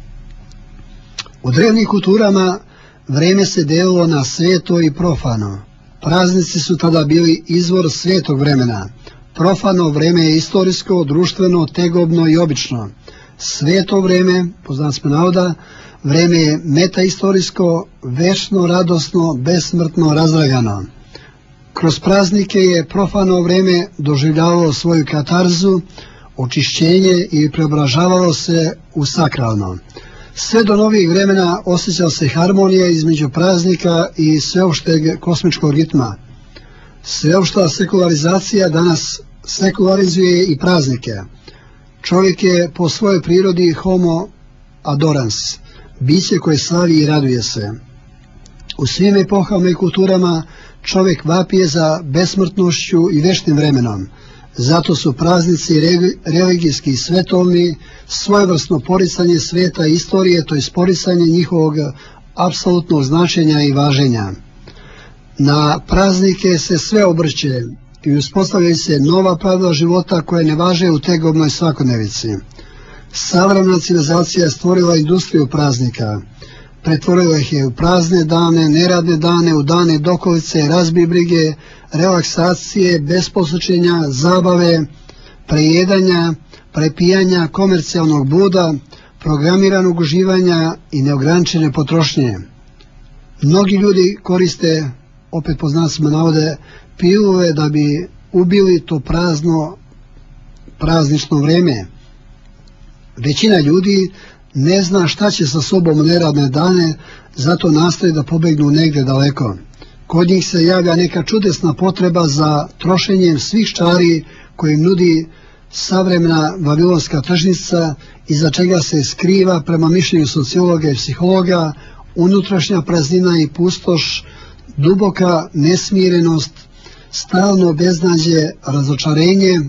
U drevnim kulturama vreme se delilo na sveto i profano. Praznici su tada bili izvor svetog vremena. Profano vreme je istorijsko, društveno, tegobno i obično. Sveto vreme, po znacima navoda, vreme je metaistorijsko, večno, radosno, besmrtno, razdragano. Kroz praznike je profano vreme doživljavalo svoju katarzu, očišćenje i preobražavalo se u sakralno. Sve do novih vremena osjećala se harmonija između praznika i sveopšteg kosmičkog ritma. Sveopšta sekularizacija danas sekularizuje i praznike. Čovjek je po svojoj prirodi homo adorans, biće koje slavi i raduje se. U svim epohama i kulturama čovjek vapije za besmrtnošću i večnim vremenom. Zato su praznici religijski i svetovni, svojevrsno poricanje sveta i istorije, to je poricanje njihovog apsolutnog značenja i važenja. Na praznike se sve obrće i uspostavljaju se nova pravila života koje ne važe u tegobnoj svakodnevici. Savremena civilizacija je stvorila industriju praznika. pretvorilo ih je u prazne dane, neradne dane, u dane dokolice, razbibrige, relaksacije, besposlučenja, zabave, prejedanja, prepijanja, komercijalnog bluda, programiranog uživanja i neograničene potrošnje. Mnogi ljudi koriste, opet po znacima navode, pilule da bi ubili to prazno, praznično vreme. Većina ljudi ne zna šta će sa sobom u neradne dane, zato nastoje da pobegnu negdje daleko. Kod njih se javlja neka čudesna potreba za trošenjem svih čari koje im nudi savremena vavilonska tržnica, iza čega se skriva, prema mišljenju sociologa i psihologa, unutrašnja praznina i pustoš, duboka nesmirenost, stalno beznađe, razočarenje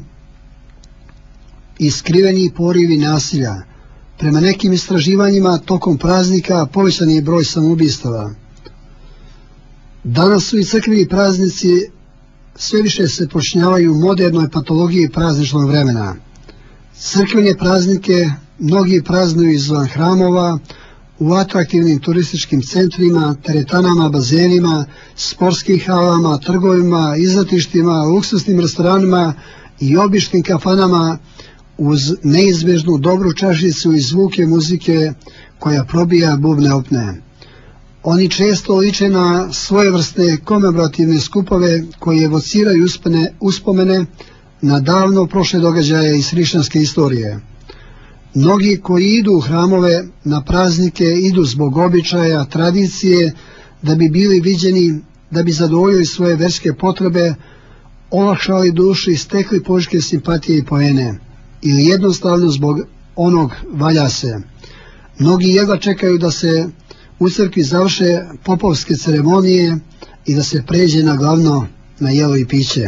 i skriveni porivi nasilja. Prema nekim istraživanjima tokom praznika povećan je broj samoubistava. Danas su i crkveni praznici sve više se počinjavaju u modernoj patologiji prazničnog vremena. Crkvene praznike mnogi praznuju izvan hramova, u atraktivnim turističkim centrima, teretanama, bazenima, sportskim halama, trgovima, izletištima, luksusnim restoranima i običnim kafanama uz neizbežnu dobru čašicu i zvuke muzike koja probija bubne opne. Oni često liče na svojevrsne komemorativne skupove koje evociraju uspomene, uspomene na davno prošle događaje iz hrišćanske istorije. Mnogi koji idu u hramove na praznike idu zbog običaja, tradicije, da bi bili viđeni, da bi zadovoljili svoje verske potrebe, olakšali duši i stekli političke simpatije i poene, ili jednostavno zbog onog valja se. Mnogi jedva čekaju da se u crkvi završe popovske ceremonije i da se pređe na glavno, na jelo i piće.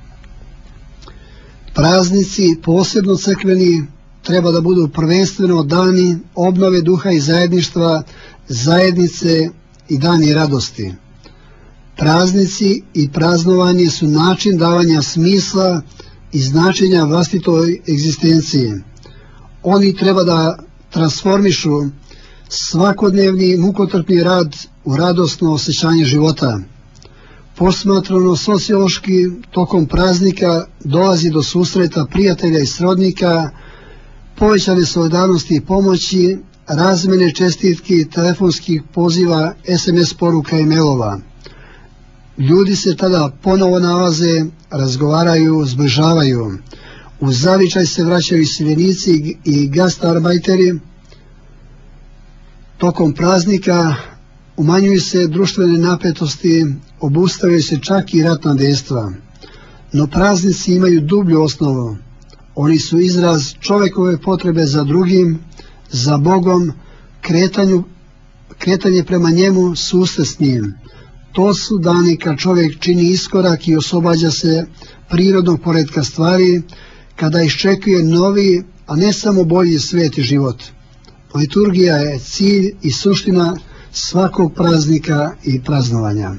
Praznici, posebno crkveni, treba da budu prvenstveno dani obnove duha i zajedništva, zajednice i dani radosti. Praznici i praznovanje su način davanja smisla i značenja vlastitoj egzistenciji. Oni treba da transformišu svakodnevni mukotrpni rad u radosno osjećanje života. Posmatrano sociološki, tokom praznika dolazi do susreta prijatelja i srodnika, povećane solidarnosti i pomoći, razmene čestitki, telefonskih poziva, es em es poruka i mailova. Ljudi se tada ponovo nalaze, razgovaraju, zbližavaju. U zavičaj se vraćaju iseljenici i gastarbajteri. Tokom praznika umanjuju se društvene napetosti, obustavljaju se čak i ratna dejstva. No praznici imaju dublju osnovu. Oni su izraz čovjekove potrebe za drugim, za Bogom, kretanju, kretanje prema njemu, susret s njim. To su dani kad čovjek čini iskorak i oslobađa se prirodnog poretka stvari, kada iščekuje novi, a ne samo bolji svijet i život. Liturgija je cilj i suština svakog praznika i praznovanja.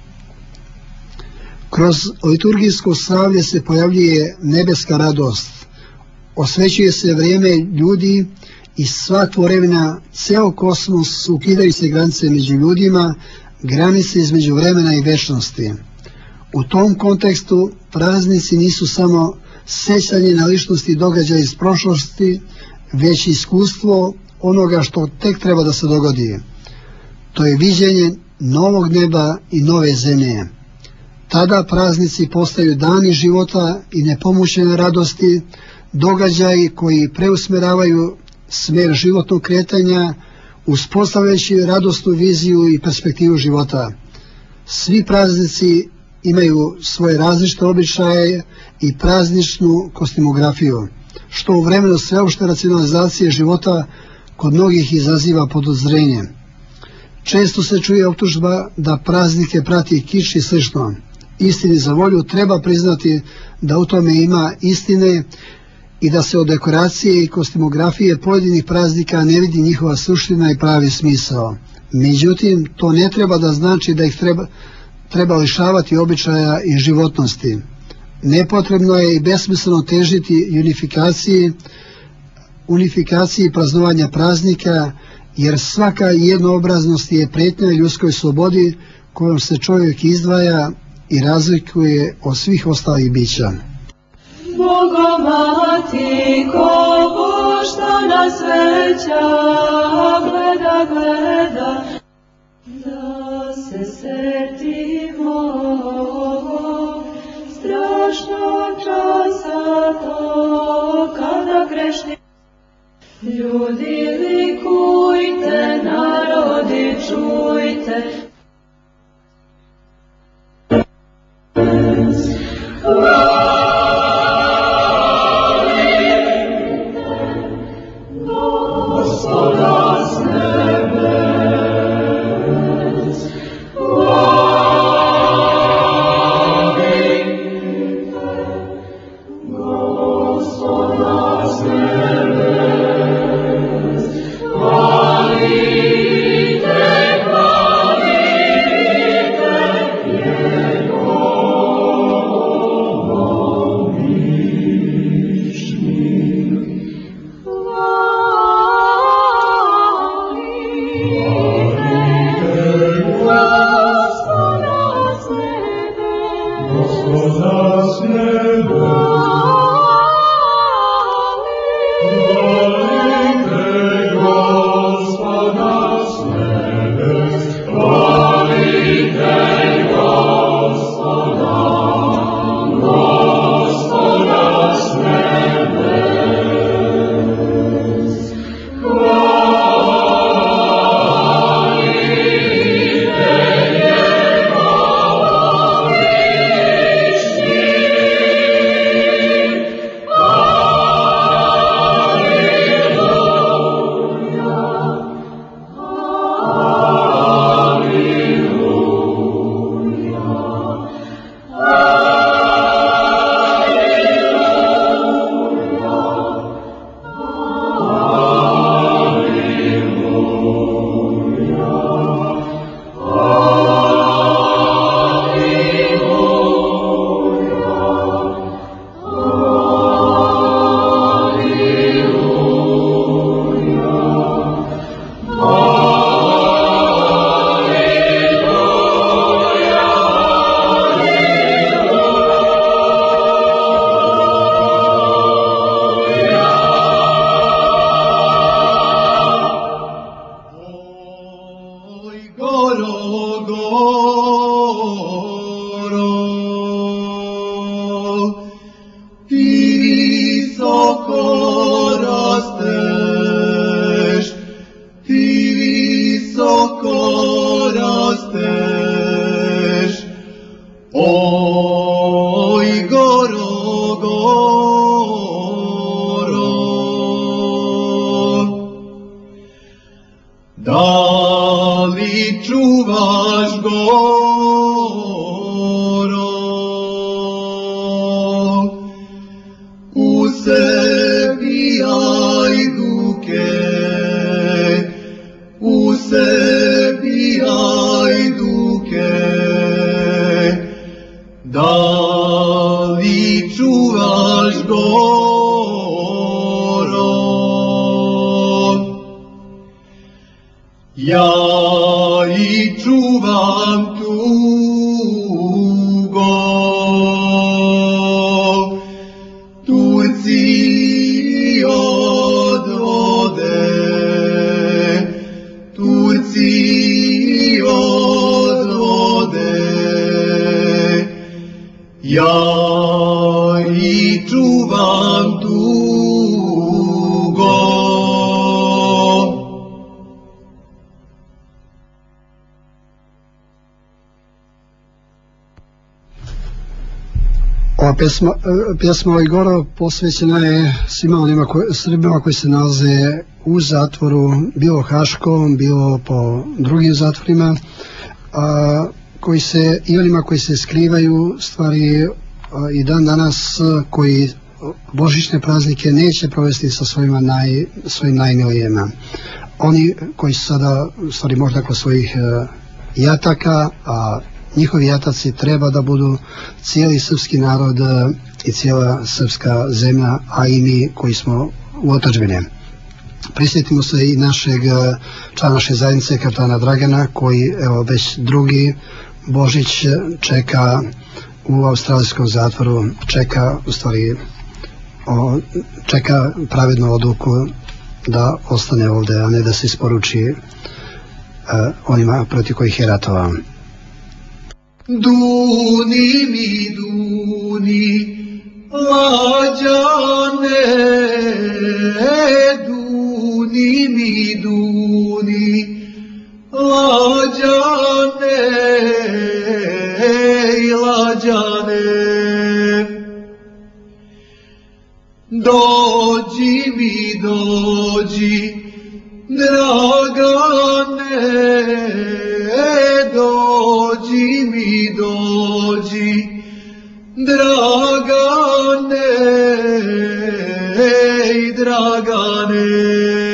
Kroz liturgijsko slavlje se pojavljuje nebeska radost, osvećuje se vrijeme ljudi i sva tvorevina, ceo kosmos, ukidaju se granice među ljudima, granice između vremena i večnosti. U tom kontekstu praznici nisu samo sećanje na ličnosti i događaja iz prošlosti, već iskustvo onoga što tek treba da se dogodi. To je viđenje novog neba i nove zemlje. Tada praznici postaju dani života i nepomućene radosti, događaji koji preusmeravaju smer životnog kretanja, uspostavljajući radosnu viziju i perspektivu života. Svi praznici imaju svoje različite običaje i prazničnu kostimografiju, što u vremenu sveopšte racionalizacije života kod mnogih izaziva podozrenje. Često se čuje optužba da praznike prati kič i slično. Istini za volju treba priznati da u tome ima istine i da se od dekoracije i kostimografije pojedinih praznika ne vidi njihova suština i pravi smisao. Međutim, to ne treba da znači da ih treba, treba lišavati običaja i životnosti. Nepotrebno je i besmisleno težiti unifikaciji, unifikaciji praznovanja praznika jer svaka jednoobraznost je prijetnja ljudskoj slobodi kojom se čovjek izdvaja i razlikuje od svih ostalih bića. Bogomati, ko pošta nas veća, gleda, gleda, da se setimo strašnog časa to kada grešni. Ljudi likujte, narodi čujte, Pjesma, pjesma Igora posvećena je svima onima koji, Srbima koji se nalaze u zatvoru, bilo Haškom, bilo po drugim zatvorima, a, koji se, i onima koji se skrivaju, stvari a, i dan danas koji božićne praznike neće provesti sa svojima naj, svojim najmilijima. Oni koji su sada, stvari možda kod svojih a, jataka, a njihovi jataci treba da budu cijeli srpski narod i cijela srpska zemlja, a i mi koji smo u otadžbini. Prisjetimo se i našeg člana naše zajednice, kapetana Dragana, koji evo već drugi Božić čeka u australijskom zatvoru, čeka u stvari o, čeka pravednu odluku da ostane ovde, a ne da se isporuči uh, onima protiv kojih je ratovao. Duni mi duni, lađane, duni mi duni, lađane, lađane. Dođi mi, dođi, Dragane, dođi mi, dođi, Dragane, Dragane.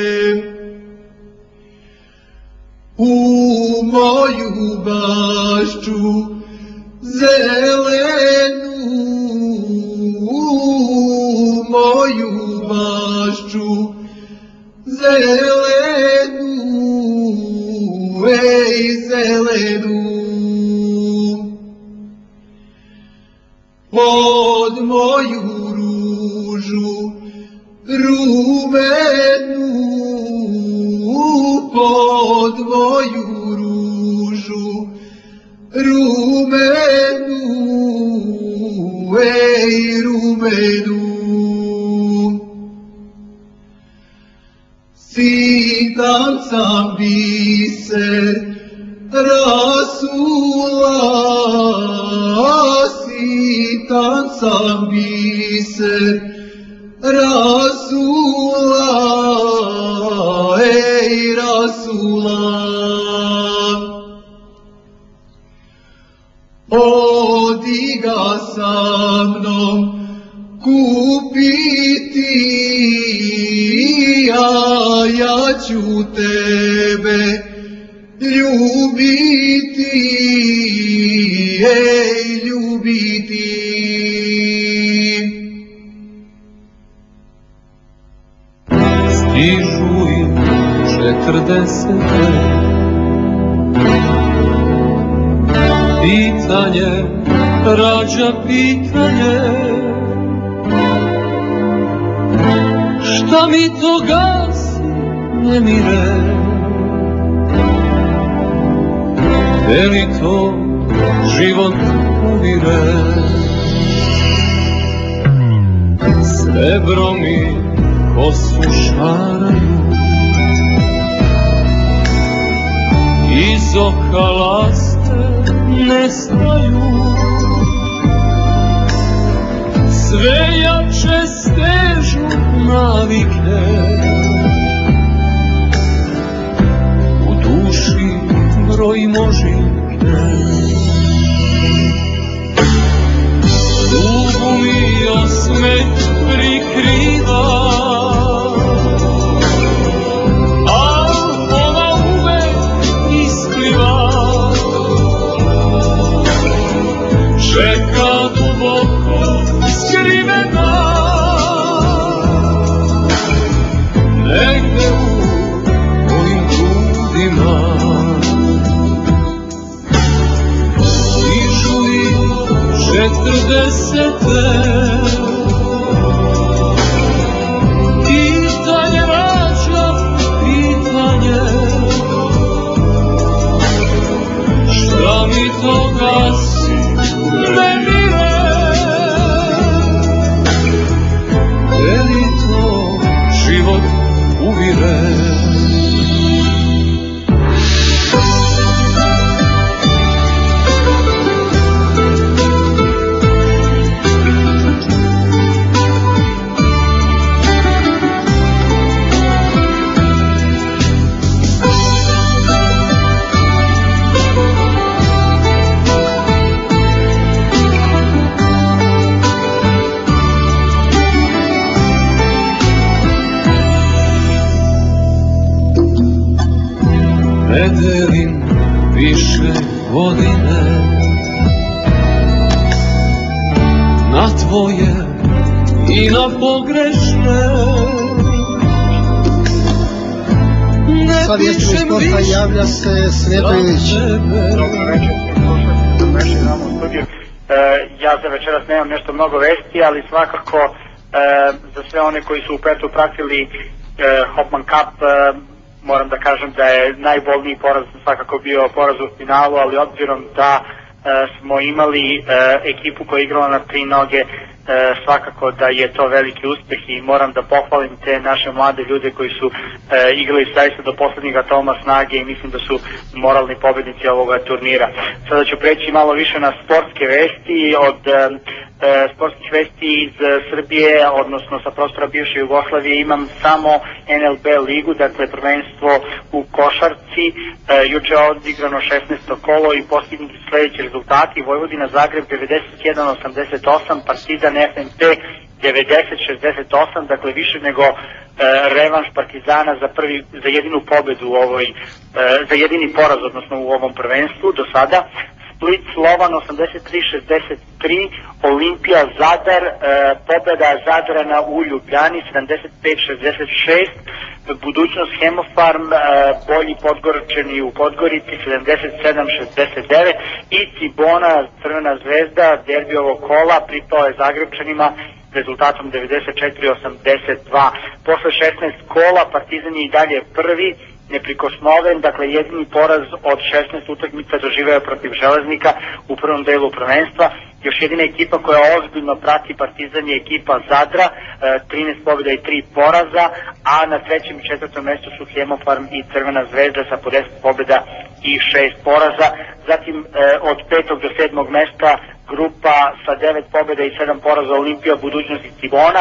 U moju bašću zelenu, u moju bašću zelenu, ej zelenu. Pod moju ružu rumenu, pod moju ružu rumenu, ej rumenu. Sitan sam biser Rasula, sitan sam biser Rasula, ej Rasula. Odi ga sa mnom kupiti, a ja ću tebe ljubiti, ej ljubiti. Stižu i četrdesete, pitanje rađa pitanje, šta mi to gasi nemire, je li to život uvire. Srebro mi kosu šaraju, iz oka laste nestaju, sve jače stežu navike, u duši broj možinke. Tugu mi osmeh prikriva, a ona uvek iskriva, čeka duboko skrivena, negde u mojim grudima. Stižu i četrdesete, pitanje rađa pitanje, šta mi to gasi nemire, je li to život uvire. Ne delim više godine na tvoje i na pogrešne, sa vijestimi sporta javlja se Sveto Ilić. Dobro večer, slušajte, večer imamo u studiju. E, ja za večeras nemam nešto mnogo vesti, ali svakako e, za sve one koji su u Pertu pratili e, Hopman Cup, e, moram da kažem da je najbolniji poraz svakako bio poraz u finalu, ali obzirom da e, smo imali e, ekipu koja je igrala na tri noge, E, svakako da je to veliki uspeh i moram da pohvalim te naše mlade ljude koji su e, igrali zaista do poslednjeg atoma snage i mislim da su moralni pobednici ovoga turnira. Sada ću preći malo više na sportske vesti. Od e, e, sportskih vesti iz Srbije, odnosno sa prostora bivše Jugoslavije, imam samo N L B ligu, dakle prvenstvo u košarci. E, juče je odigrano šesnaesto kolo i postignuti sledeći rezultati: Vojvodina Zagreb devedeset jedan osamdeset osam, Partizan F M P devedeset šezdeset osam, dakle više nego e, revanš Partizana za prvi za jedinu pobedu u ovoj e, za jedini poraz, odnosno u ovom prvenstvu do sada. Split Slovan osamdeset tri šezdeset tri, Olimpija Zadar, e, pobeda Zadrana u Ljubljani sedamdeset pet šezdeset šest, budućnost Hemofarm, e, bolji Podgoričani u Podgorici sedamdeset sedam šezdeset devet i Cibona Crvena zvezda, derbi ovog kola, pripao je Zagrebčanima rezultatom devedeset četiri osamdeset dva. Posle šesnaest kola Partizan je i dalje prvi, neprikosnoven, dakle jedini poraz od šesnaest utakmica doživeo protiv Železnika u prvom delu prvenstva. Još jedina ekipa koja ozbiljno prati Partizan je ekipa Zadra, trinaest pobjeda i tri poraza, a na trećem i četvrtom mjestu su Hemofarm i Crvena zvezda sa po deset pobjeda i šest poraza. Zatim od petog do sedmog mjesta grupa sa devet pobjeda i sedam poraza Olimpija, budućnost i Cibona.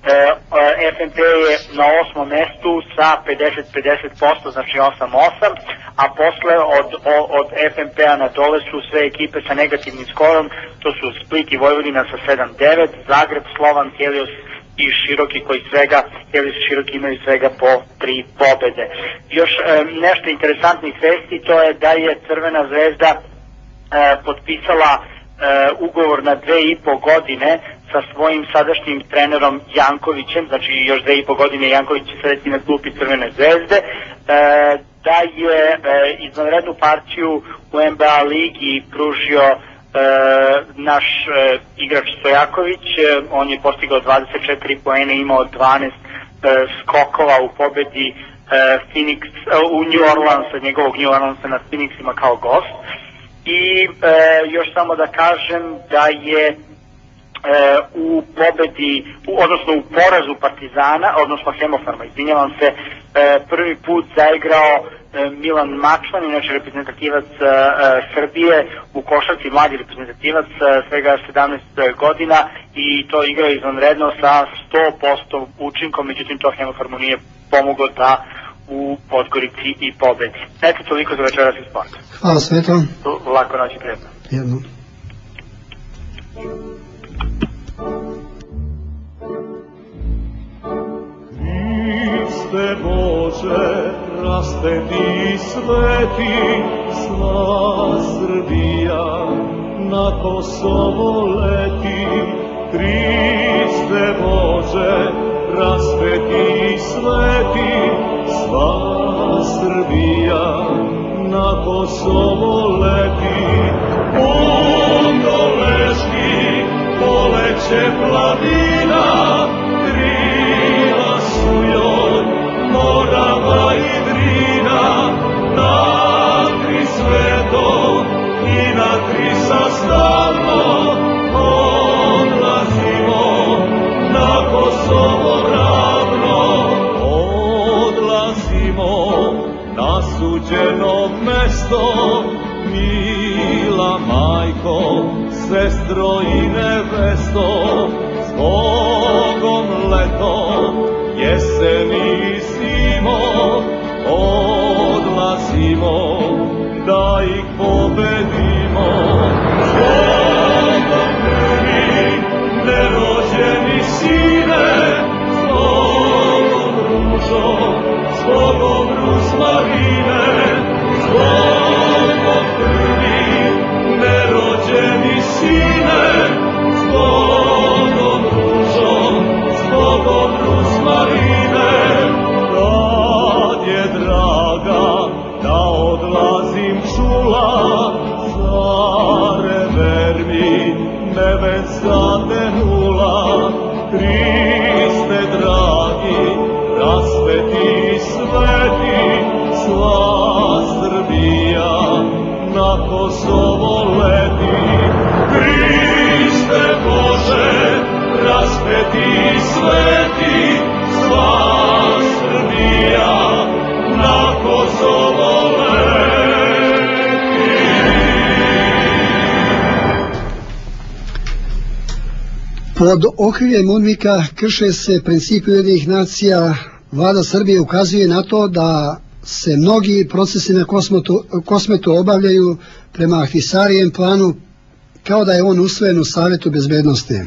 F M P je na osmom mjestu sa pedeset pedeset posto, znači osam osam, a posle od, od F M P-a na dole su sve ekipe sa negativnim skorom, to su Split i Vojvodina sa sedam devet, Zagreb, Slovan, Helios i Široki koji svega, Helios i Široki imaju svega po tri pobede. Još e, nešto interesantnih vesti, to je da je Crvena zvezda e, potpisala e, ugovor na dve i po godine sa svojim sadašnjim trenerom Jankovićem, znači još dve i po godine Janković će sedeti na klupi Crvene zvezde, e, da je e, izvanrednu partiju u N B A ligi pružio e, naš e, igrač Stojaković. E, on je postigao dvadeset četiri poena, imao dvanaest e, skokova u pobedi e, Phoenix, e, u New Orleansa, njegovog New Orleansa nad Phoenixima kao gost. I e, još samo da kažem da je E, u pobedi, u, odnosno u porazu Partizana, odnosno Hemofarma, izvinjavam se, e, prvi put zaigrao e, Milan Mačvan, inače reprezentativac e, Srbije u košarci, mladi reprezentativac, e, svega sedamnaest godina, i to igrao izvanredno sa sto posto učinkom, međutim to Hemofarmu nije pomoglo da u Podgorici i pobedi. Eto, toliko za večeras iz sporta. Hvala Sveto. Lako noć i prijetno. Jedno. Hriste Bože, raspeti sveti, sva Srbija na Kosovo leti. Hriste Bože, raspeti sveti, sva Srbija na Kosovo leti. Ondoleški poleće plavina, krila su joj Morava i Drina, na tri sveto i na tri sastavno odlazimo na Kosovo ravno. Odlazimo na suđeno mesto, mila majko, sestro i nevesto, s Bogom leto, jesen i zimo, odlazimo da ih pobedimo. S Bogom prvi nerođeni sine, s Bogom ružo, s Bogom Rusmarine, s Bogom prvi nerođeni sine, s Bogom ružo, s Bogom Rusmarine. Kad je draga čula, zare vermi, nebe zatenula, Hriste dragi, raspeti sveti, sva Srbija na Kosovo leti. Hriste Bože, raspeti sveti, sva Srbija na Kosovo leti. Pod okriljem UNMIK-a krše se principi Ujedinjenih nacija. Vlada Srbije ukazuje na to da se mnogi procesi na Kosmetu, Kosmetu obavljaju prema Ahtisarijem planu, kao da je on usvojen u Savetu bezbednosti.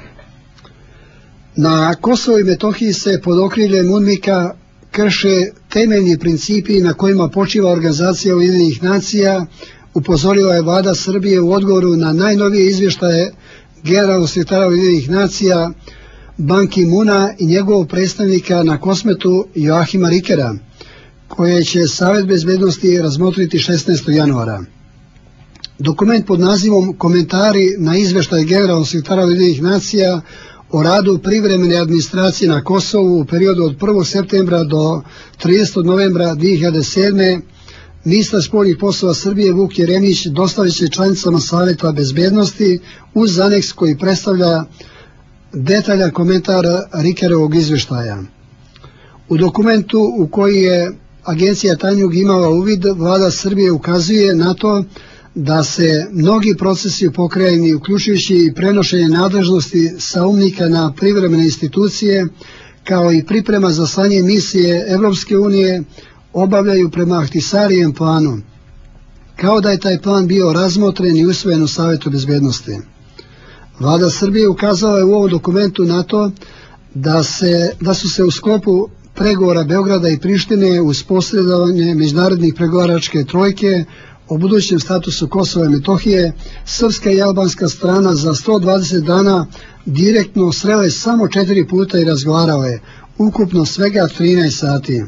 Na Kosovu i Metohiji se pod okriljem UNMIK-a krše temeljni principi na kojima počiva Organizacija Ujedinjenih nacija, upozorila je Vlada Srbije u odgovoru na najnovije izvještaje generalnog sekretara Ujedinjenih nacija Ban Ki-muna i njegovog predstavnika na Kosmetu Joachima Rickera, koje će Savet bezbednosti razmotriti šesnaestog januara. Dokument pod nazivom Komentari na izveštaj generalnog sekretara Ujedinjenih nacija o radu privremene administracije na Kosovu u periodu od prvog septembra do tridesetog novembra dve hiljade sedme. Ministar spoljnih poslova Srbije Vuk Jeremić dostavit će članicama Saveta bezbednosti uz aneks koji predstavlja detaljan komentar Rickerovog izveštaja. U dokumentu u koji je agencija Tanjug imala uvid, Vlada Srbije ukazuje na to da se mnogi procesi u pokrajini, uključujući i prenošenje nadležnosti sa UNMIK-a na privremene institucije, kao i priprema za slanje misije Evropske unije, obavljaju prema Ahtisarijem planu, kao da je taj plan bio razmotren i usvojen u Savetu bezbednosti. Vlada Srbije ukazala je u ovom dokumentu na to da, se, da su se u sklopu pregovora Beograda i Prištine uz posredovanje međunarodnih pregovaračke trojke o budućem statusu Kosova i Metohije, srpska i albanska strana za sto dvadeset dana direktno srele samo četiri puta i razgovarale, ukupno svega trinaest sati.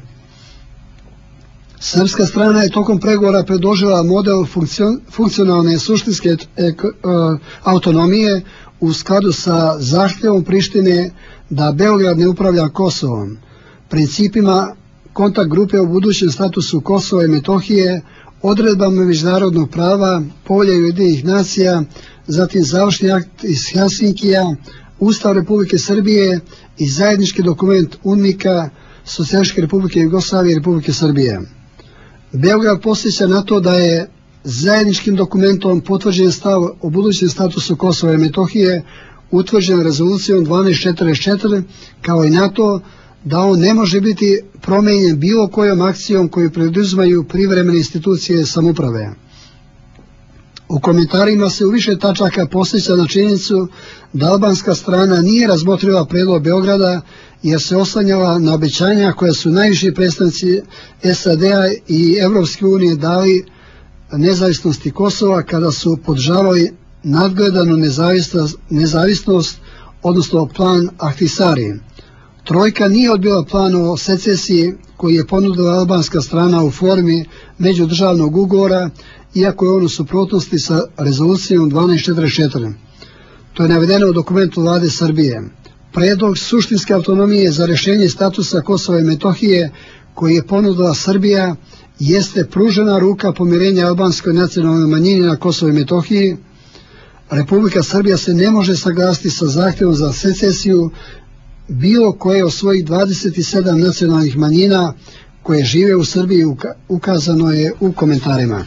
Srpska strana je tokom pregovora predložila model funkcion, funkcionalne suštinske e, e, autonomije u skladu sa zahtjevom Prištine da Beograd ne upravlja Kosovom, principima kontakt grupe o budućem statusu Kosova i Metohije, odredbama međunarodnog prava, Povelje Ujedinjenih nacija, zatim završni akt iz Helsinkija, Ustav Republike Srbije i zajednički dokument UNMIK-a, Socijalističke Republike Jugoslavije i Republike Srbije. Beograd podsjeća na to da je zajedničkim dokumentom potvrđen stav o budućem statusu Kosova i Metohije utvrđen rezolucijom dvanaest četrdeset četiri, kao i na to da on ne može biti promenjen bilo kojom akcijom koju preduzimaju privremene institucije samouprave. U komentarima se u više tačaka podsjeća na činjenicu da albanska strana nije razmotrila predlog Beograda jer se oslanjala na obećanja koja su najviši predstavnici S A D-a i Evropske unije dali nezavisnosti Kosova kada su podržavali nadgledanu nezavisnost, nezavisnost odnosno plan Ahtisari. Trojka nije odbila plan o secesiji koji je ponudila albanska strana u formi međudržavnog ugovora, iako je on u suprotnosti sa rezolucijom dvanaest četrdeset četiri. To je navedeno u dokumentu Vlade Srbije. Predlog suštinske autonomije za rješenje statusa Kosova i Metohije koji je ponudila Srbija jeste pružena ruka pomirenja albanskoj nacionalnoj manjini na Kosovo i Metohiji. Republika Srbija se ne može saglasiti sa zahtjevom za secesiju bilo koje od svojih dvadeset sedam nacionalnih manjina koje žive u Srbiji, ukazano je u komentarima.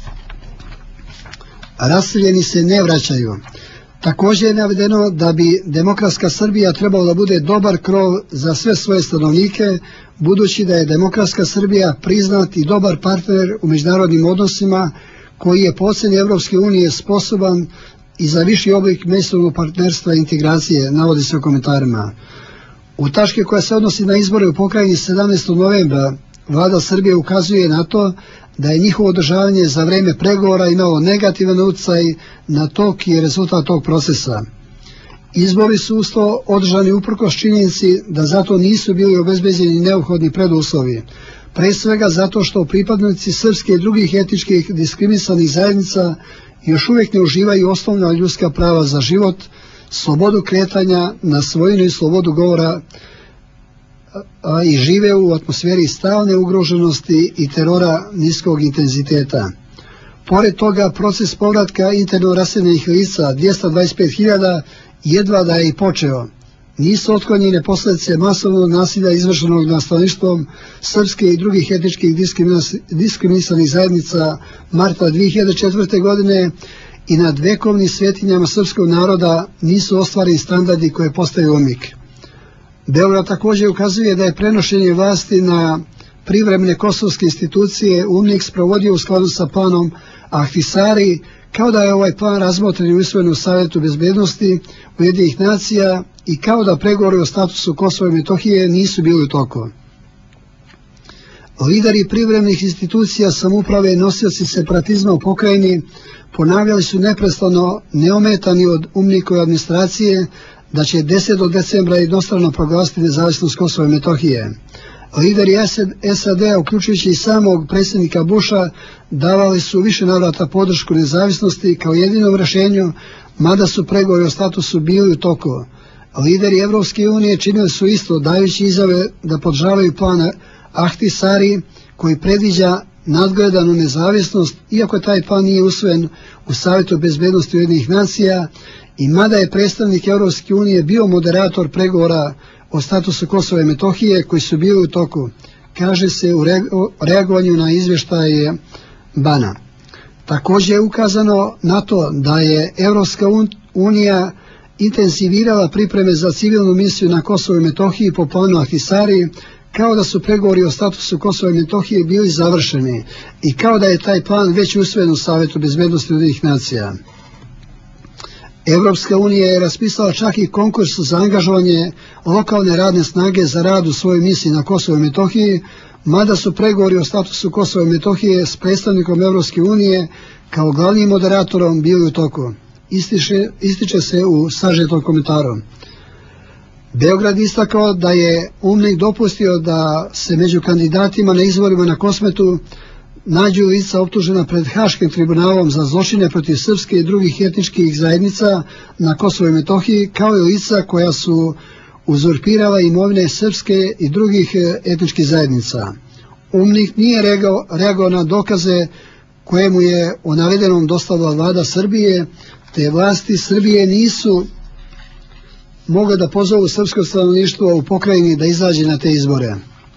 Raseljeni se ne vraćaju. Također je navedeno da bi demokratska Srbija trebala da bude dobar krov za sve svoje stanovnike, budući da je demokratska Srbija priznat i dobar partner u međunarodnim odnosima koji je po oceni Evropske unije sposoban i za viši oblik međusobnog partnerstva i integracije, navodi se u komentarima. U tački koja se odnosi na izbore u pokrajini sedamnaestog novembra, Vlada Srbije ukazuje na to da je njihovo održavanje za vreme pregovora imalo negativan utjecaj na tok i rezultat tog procesa. Izbori su usto održani uprkos činjenici da zato nisu bili obezbeđeni neophodni preduslovi, pre svega zato što pripadnici srpske i drugih etničkih diskriminisanih zajednica još uvijek ne uživaju osnovna ljudska prava za život, slobodu kretanja, na svojinu i slobodu govora, a i žive u atmosferi stalne ugroženosti i terora niskog intenziteta. Pored toga, proces povratka interno raseljenih lica dvjesto dvadeset pet hiljada jedva da je i počeo. Nisu otklonjene posljedice masovnog nasilja izvršenog nad stanovništvom srpske i drugih etničkih diskriminisanih zajednica marta dvije hiljade četvrte. godine i nad vekovnim svetinjama srpskog naroda nisu ostvareni standardi koje postaju UNMIK. Beograd također ukazuje da je prenošenje vlasti na privremene kosovske institucije UNMIK sprovodio u skladu sa planom Ahtisari, kao da je ovaj plan razmotren i usvojen u Savjetu bezbednosti Ujedinjenih nacija i kao da pregovori o statusu Kosova i Metohije nisu bili u toku. Lideri privremenih institucija samouprave i nosioci separatizma u pokrajini ponavljali su neprestano, neometani od UNMIK-ove administracije, da će desetog decembra jednostrano proglasiti nezavisnost Kosova i Metohije. Lideri S A D-a, uključujući i samog predsjednika Busha, davali su više navrata podršku nezavisnosti kao jedinom rješenju, mada su pregovori o statusu bili u toku. Lideri Evropske unije činili su isto, dajući izjave da podržavaju plan Ahtisari, koji predviđa nadgledanu nezavisnost, iako taj plan nije usvojen u Savjetu bezbednosti Ujedinjenih nacija, i mada je predstavnik Evropske unije bio moderator pregovora o statusu Kosova i Metohije koji su bili u toku, kaže se u reagovanju na izvještaje Bana. Također je ukazano na to da je Evropska unija intenzivirala pripreme za civilnu misiju na Kosovo i Metohiji po planu Ahtisari, kao da su pregovori o statusu Kosova i Metohije bili završeni i kao da je taj plan već usvojen u Savjetu bezbednosti Ujedinjenih nacija. Evropska unija je raspisala čak i konkurs za angažovanje lokalne radne snage za rad u svojoj misiji na Kosovo i Metohiji, mada su pregovori o statusu Kosova i Metohije s predstavnikom Evropske unije kao glavnim moderatorom bili u toku. Ističe, ističe se u sažetom komentaru. Beograd istakao da je UNMIK dopustio da se među kandidatima na izborima na Kosmetu nađu lica optužena pred Haškim tribunalom za zločine protiv srpske i drugih etničkih zajednica na Kosovo i Metohiji, kao i lica koja su uzurpirala imovine srpske i drugih etničkih zajednica. UNMIK nije reagovao na dokaze koje mu je o navedenom dostavila vlada Srbije, te vlasti Srbije nisu mogle da pozovu srpsko stanovništvo u pokrajini da izađe na te izbore.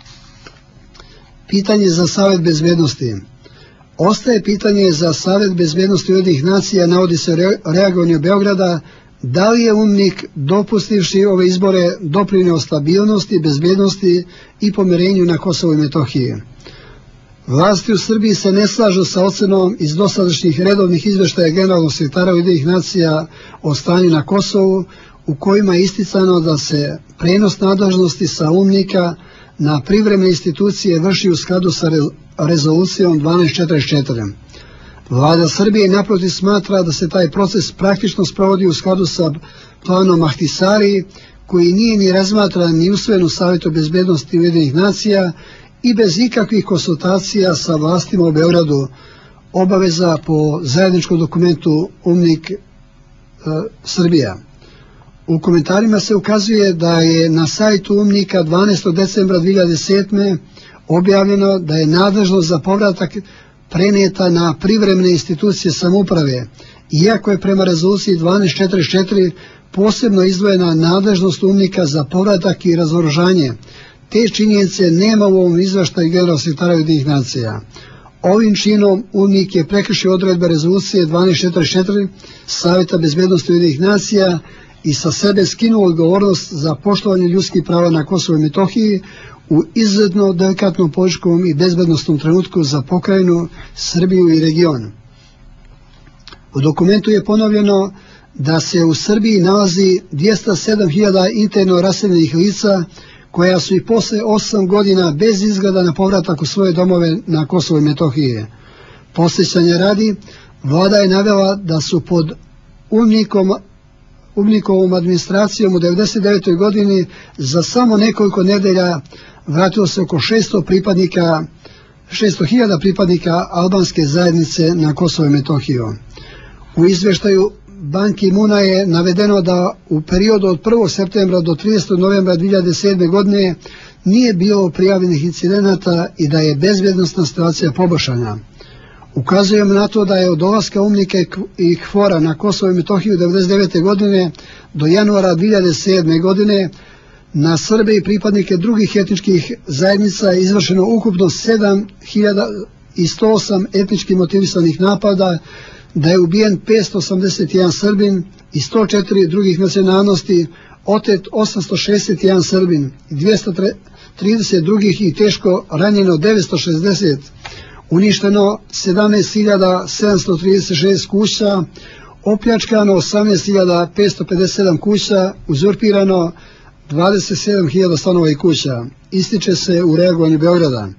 Pitanje za Savet bezbednosti. Ostaje pitanje za Savet bezbednosti Ujedinjenih nacija, navodi se reagovanje Beograda, da li je UNMIK dopustivši ove izbore doprineo stabilnosti, bezbednosti i pomirenju na Kosovu i Metohiji. Vlasti u Srbiji se ne slažu sa ocenom iz dosadašnjih redovnih izveštaja generalnog sekretara Ujedinjenih nacija o stanju na Kosovu, u kojima je isticano da se prenos nadležnosti sa UNMIK-a na privremene institucije vrši u skladu sa rezolucijom dvanaest četrdeset četiri. Vlada Srbije naprotiv smatra da se taj proces praktično sprovodi u skladu sa planom Ahtisari, koji nije ni razmatran ni usvojen u Savjetu bezbednosti Ujedinjenih nacija i bez ikakvih konsultacija sa vlastima u Beogradu, obaveza po zajedničkom dokumentu UNMIK e, Srbija. U komentarima se ukazuje da je na sajtu UNMIK-a dvanaestog decembra dvije hiljade sedme. objavljeno da je nadležnost za povratak prenijeta na privremene institucije samouprave, iako je prema rezoluciji dvanaest četrdeset četiri posebno izdvojena nadležnost UNMIK-a za povratak i razoružanje. Te činjenice nema u ovom izveštaju generalnog sekretara Ujedinjenih nacija. Ovim činom UNMIK je prekršio odredbe rezolucije dvanaest četrdeset četiri Savjeta bezbednosti Ujedinjenih nacija i sa sebe skinuo odgovornost za poštovanje ljudskih prava na Kosovu i Metohiji u izuzetno delikatnom političkom i bezbednostnom trenutku za pokrajinu, Srbiju i region. U dokumentu je ponovljeno da se u Srbiji nalazi dvjesto sedam hiljada interno raseljenih lica koja su i posle osam godina bez izgleda na povratak u svoje domove na Kosovo i Metohije. Posjećanja radi, vlada je navela da su pod UNMIK-om UNMIK-ovom administracijom u devedeset devetoj godini za samo nekoliko nedelja vratilo se oko šesto pripadnika, šesto hiljada pripadnika albanske zajednice na Kosovo i Metohiju. U izveštaju Ban Ki-moona je navedeno da u periodu od prvog septembra do tridesetog novembra dve hiljade sedme. godine nije bilo prijavljenih incidenata i da je bezbjednosna situacija poboljšana. Ukazujemo na to da je od dolaska UNMIK-a i KFOR-a na Kosovo i Metohiju devedeset devete. godine do januara dve hiljade sedme. godine na Srbe i pripadnike drugih etničkih zajednica izvršeno ukupno sedam hiljada sto osam etnički motivisanih napada, da je ubijen petsto osamdeset jedan Srbin i sto četiri drugih nacionalnosti, otet osamsto šezdeset jedan Srbin, dvjesto trideset drugih i teško ranjeno devetsto šezdeset, uništeno sedamnaest hiljada sedamsto trideset šest kuća, opljačkano osamnaest hiljada petsto pedeset sedam kuća, uzurpirano dvadeset sedam hiljada stanova i kuća, ističe se u reagovanju Beograda.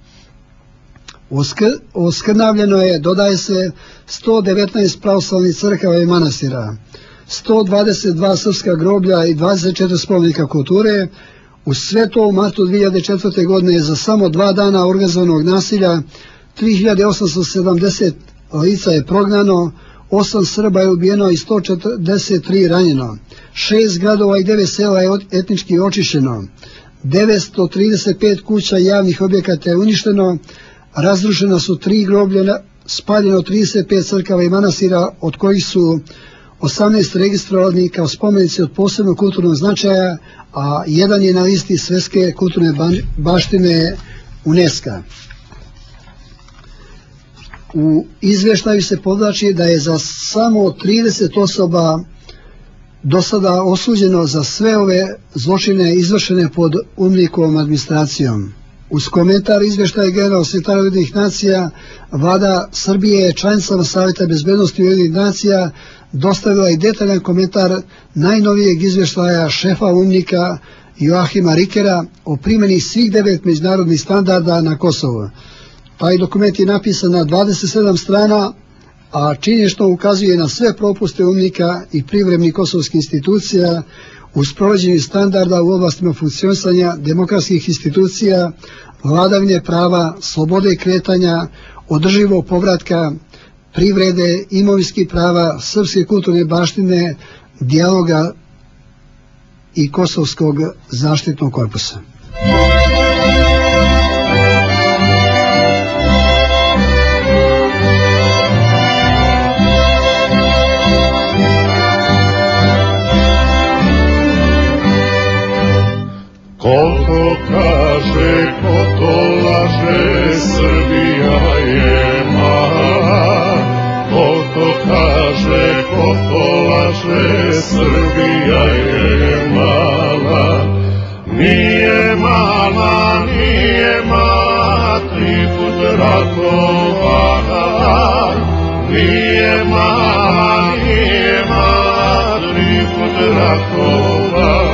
Oskrnavljeno je, dodaje se, sto devetnaest pravoslavnih crkava i manastira, sto dvadeset dva srpska groblja i dvadeset četiri spomenika kulture. U sve to u martu dve hiljade četvrte. godine za samo dva dana organizovanog nasilja tri hiljade osamsto sedamdeset lica je prognano, osam Srba je ubijeno i sto četrdeset tri ranjeno, šest gradova i devet sela je etnički očišćeno, devetsto trideset pet kuća i javnih objekata je uništeno, razrušena su tri groblja, spaljeno trideset pet crkava i manastira, od kojih su osamnaest registrovani kao spomenici od posebnog kulturnog značaja, a jedan je na listi svetske kulturne baštine UNESCO-a. U izveštaju se podvlači da je za samo trideset osoba do sada osuđeno za sve ove zločine izvršene pod UNMIK-ovom administracijom. Uz komentar izveštaja generalnog sekretara Ujedinjenih nacija, vlada Srbije je članicama Saveta bezbednosti Ujedinjenih nacija dostavila i detaljan komentar najnovijeg izveštaja šefa UNMIK-a Joahima Rikera o primjeni svih devet međunarodnih standarda na Kosovo. Taj dokument je napisan na dvadeset sedam strana, a činjenično ukazuje na sve propuste UNMIK-a i privremenih kosovskih institucija u sprovođenju standarda u oblastima funkcionisanja demokratskih institucija, vladavine prava, slobode kretanja, održivog povratka, privrede, imovinskih prava, srpske kulturne baštine, dijaloga i kosovskog zaštitnog korpusa. Ko to kaže, ko to laže, Srbija je mala. Ko to kaže, ko to laže, Srbija je mala. Nije mala, nije mala, tri put ratovala. Nije mala, nije mala, tri put ratovala.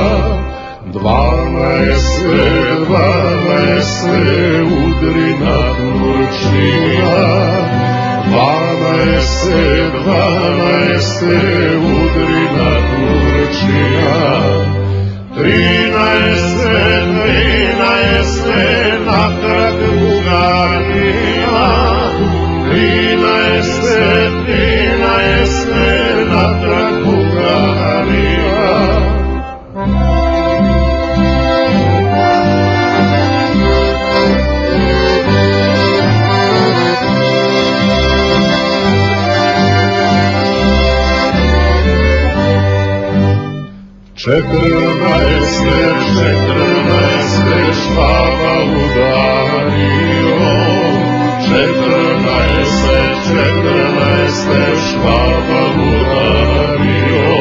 Dvanaeste, dvanaeste, udri na Turčija. Dvanaeste, dvanaeste, udri na Turčija. Trinaeste, trinaeste, natrag Bugarija. Trinaeste, trinaeste, natrag Bugarija. Četrnaeste, četrnaeste, Švaba udario. Četrnaeste, četrnaeste, Švaba udario.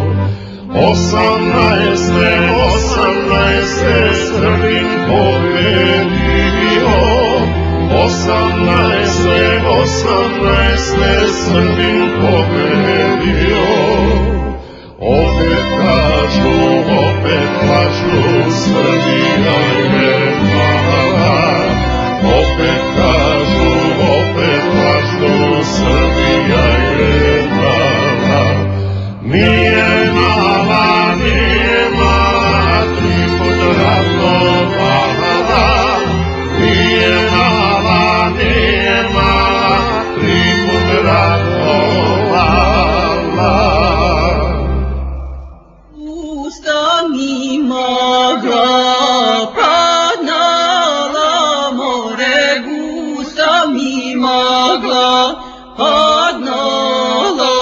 Osamnaeste, osamnaeste, Srbin pobedio. Osamnaeste, osamnaeste, Srbin pobedio. Opet kažu, opet kažu, Srbija je mala. Opet kažu, opet kažu, Srbija je mala. Nije mala, nije mala, tri put ratovala. i magla padnala.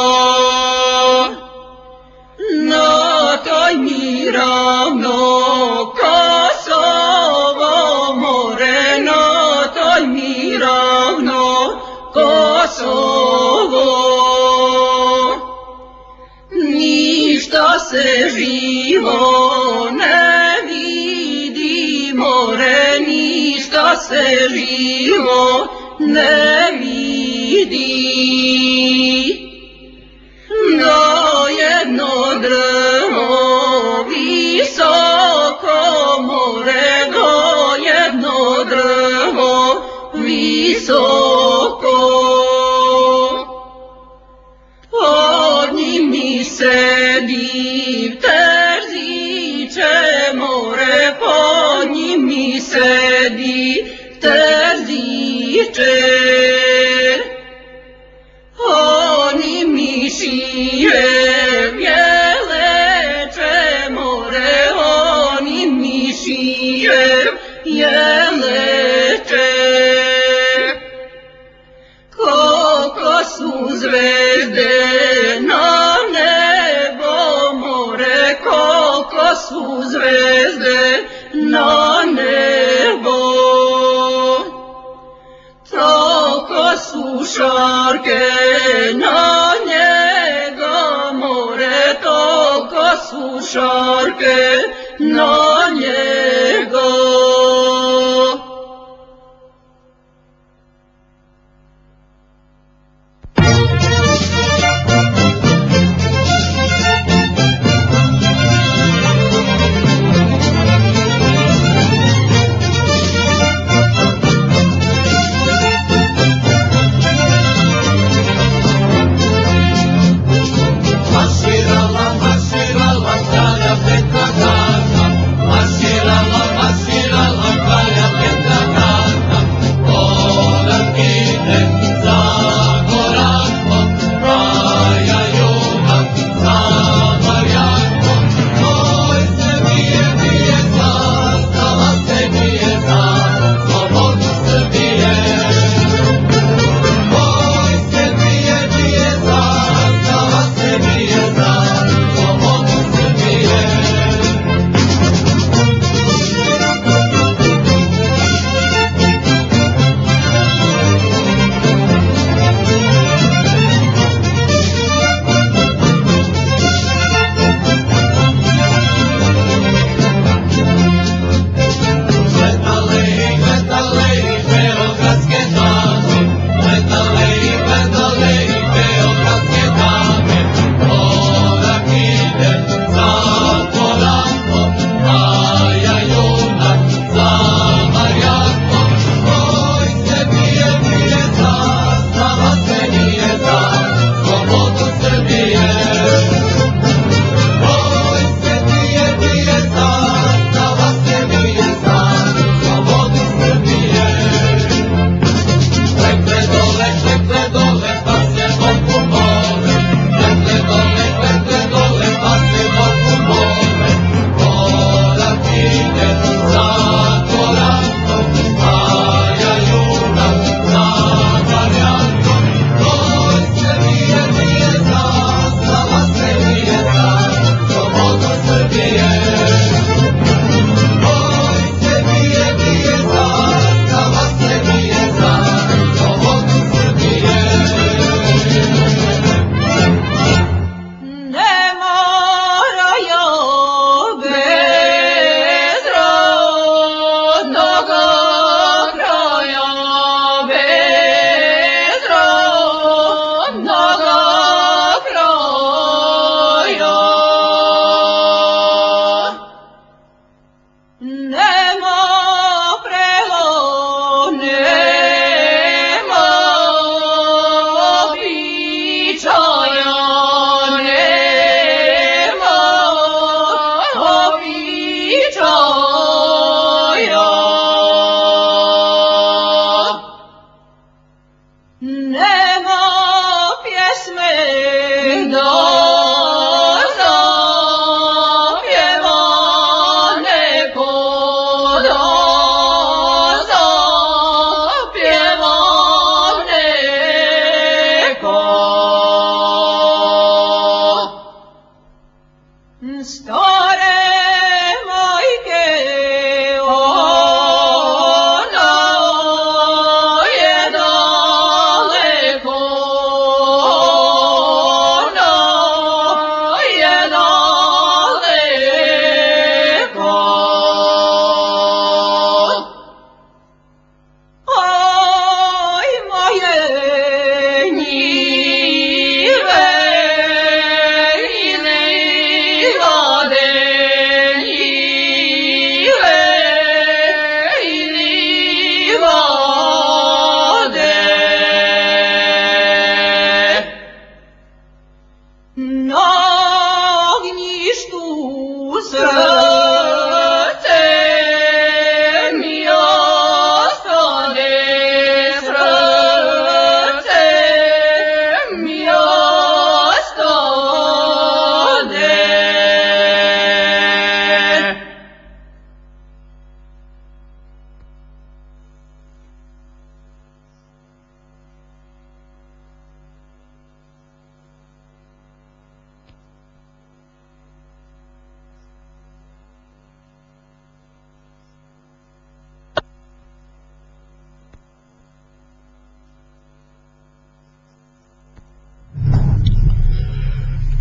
Na toj mi ravno Kosovo more, na toj mi ravno Kosovo. Ništa se živo ne vidi more, ništa se živo ne vidi. Do jedno drvo visoko more, do jedno drvo visoko. Pod njim mi sedi Terziće more, pod njim mi sedi Terziće. Oni mi šije vjeleče more, oni mi šije vjeleče. Koliko su zvezde na nebo more, koliko su zvezde na nebo. Toliko su šarke na njega more, toliko su šarke na njega.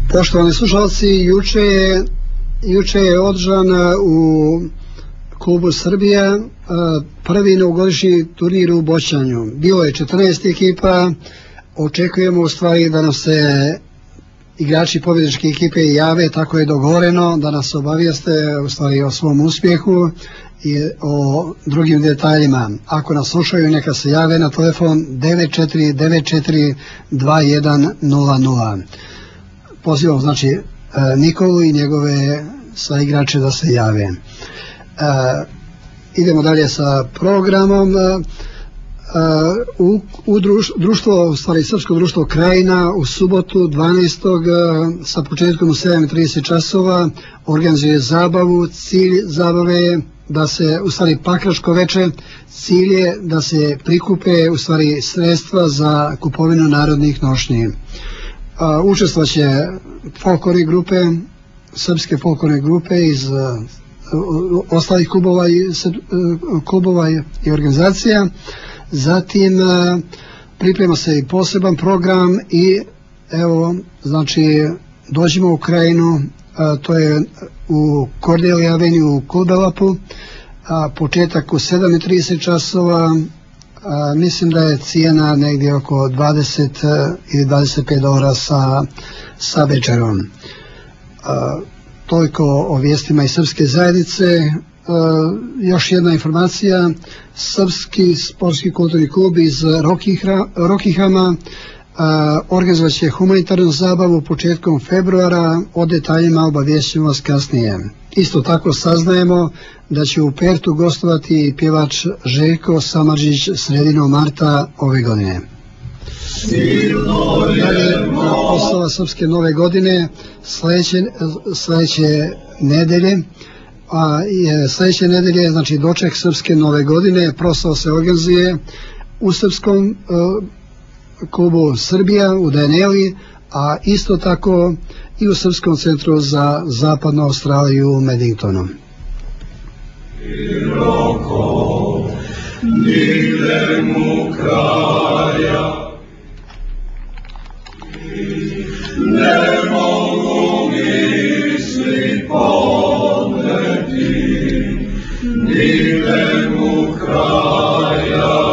Poštovani slušalci, juče je, juče je održan u klubu Srbija prvi novogodišnji turnir u boćanju. Bilo je četrnaest ekipa, očekujemo u stvari da nam se igrači pobjedničke ekipe jave, tako je dogovoreno, da nas obavijeste u stvari o svom uspjehu i o drugim detaljima. Ako nas slušaju, neka se jave na telefon devet četiri devet četiri dva jedan nula nula. Pozivam znači Nikolu i njegove sva igrače da se jave. E, idemo dalje sa programom. E, u, u društvo, društvo, u stvari Srpsko društvo Krajina u subotu dvanaestog sa početkom u sedam i trideset časova organizuje zabavu. Cilj zabave je da se, u stvari Pakraško veče, cilj je da se prikupe u stvari sredstva za kupovinu narodnih nošnji. Učestvovaće folklorne grupe, srpske folklorne grupe iz uh, ostalih klubova i, uh, klubova i organizacija. Zatim uh, priprema se i poseban program i evo, znači dođemo u Krajinu, uh, to je u Cordelia Avenue u Kulbelapu, a početak u sedam i trideset časova. A, mislim da je cijena negdje oko dvadeset ili dvadeset pet dolara sa, sa večerom. A, toliko o vijestima iz srpske zajednice. A, još jedna informacija, Srpski sportski kulturni klub iz Rokihama organizovat će humanitarnu zabavu početkom februara, o detaljima obavijestimo vas kasnije. Isto tako saznajemo da će u Pertu gostovati pjevač Željko Samardžić sredinom marta ove godine. Dalje, proslava Srpske nove godine sljedeće, sljedeće nedelje, a je, sljedeće nedelje, znači doček Srpske nove godine, proslava se organizuje u Srpskom uh, klubu Srbija u Daneli, a isto tako i u Srpskom centru za zapadnu Australiju u Medingtonu. Nigde mu kraja, ne mogu misli podneti, nigde mu kraja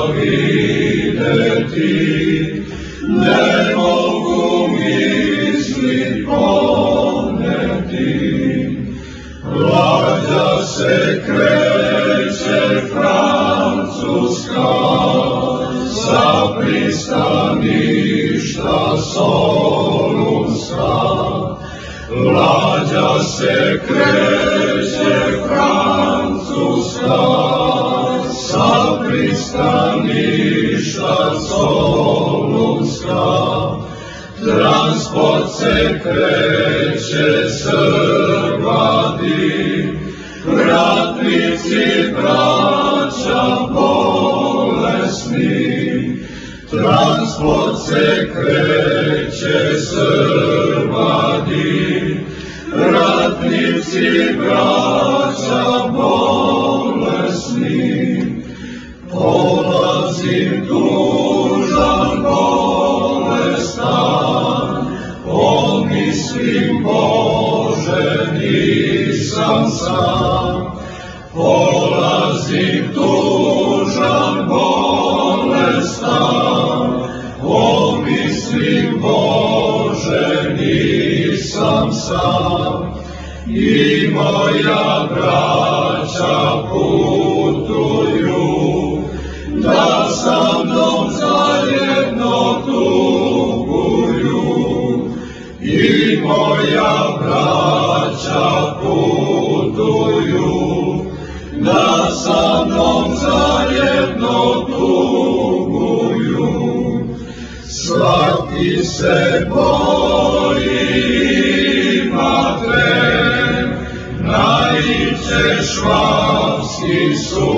videti, ne mogu misli podneti, rađa se kreće Francuska, sa pristaništa Solunska. Rađa se kreće Francuska, sa pristaništa Solunska. Transport se kreće Srbadi, ratnici braća bolesni. Transport se kreće Srbadi, ratnici braća bolesni. Polazim tužan bolestan, pomislim Bože nisam sam. Polazim tužan bolestan, pomislim Bože nisam sam. I moja braća putuju, da sa mnom zajedno tuguju. I moja braća putuju, da sa mnom zajedno tuguju. Svaki se boji ima tren, naiće švapski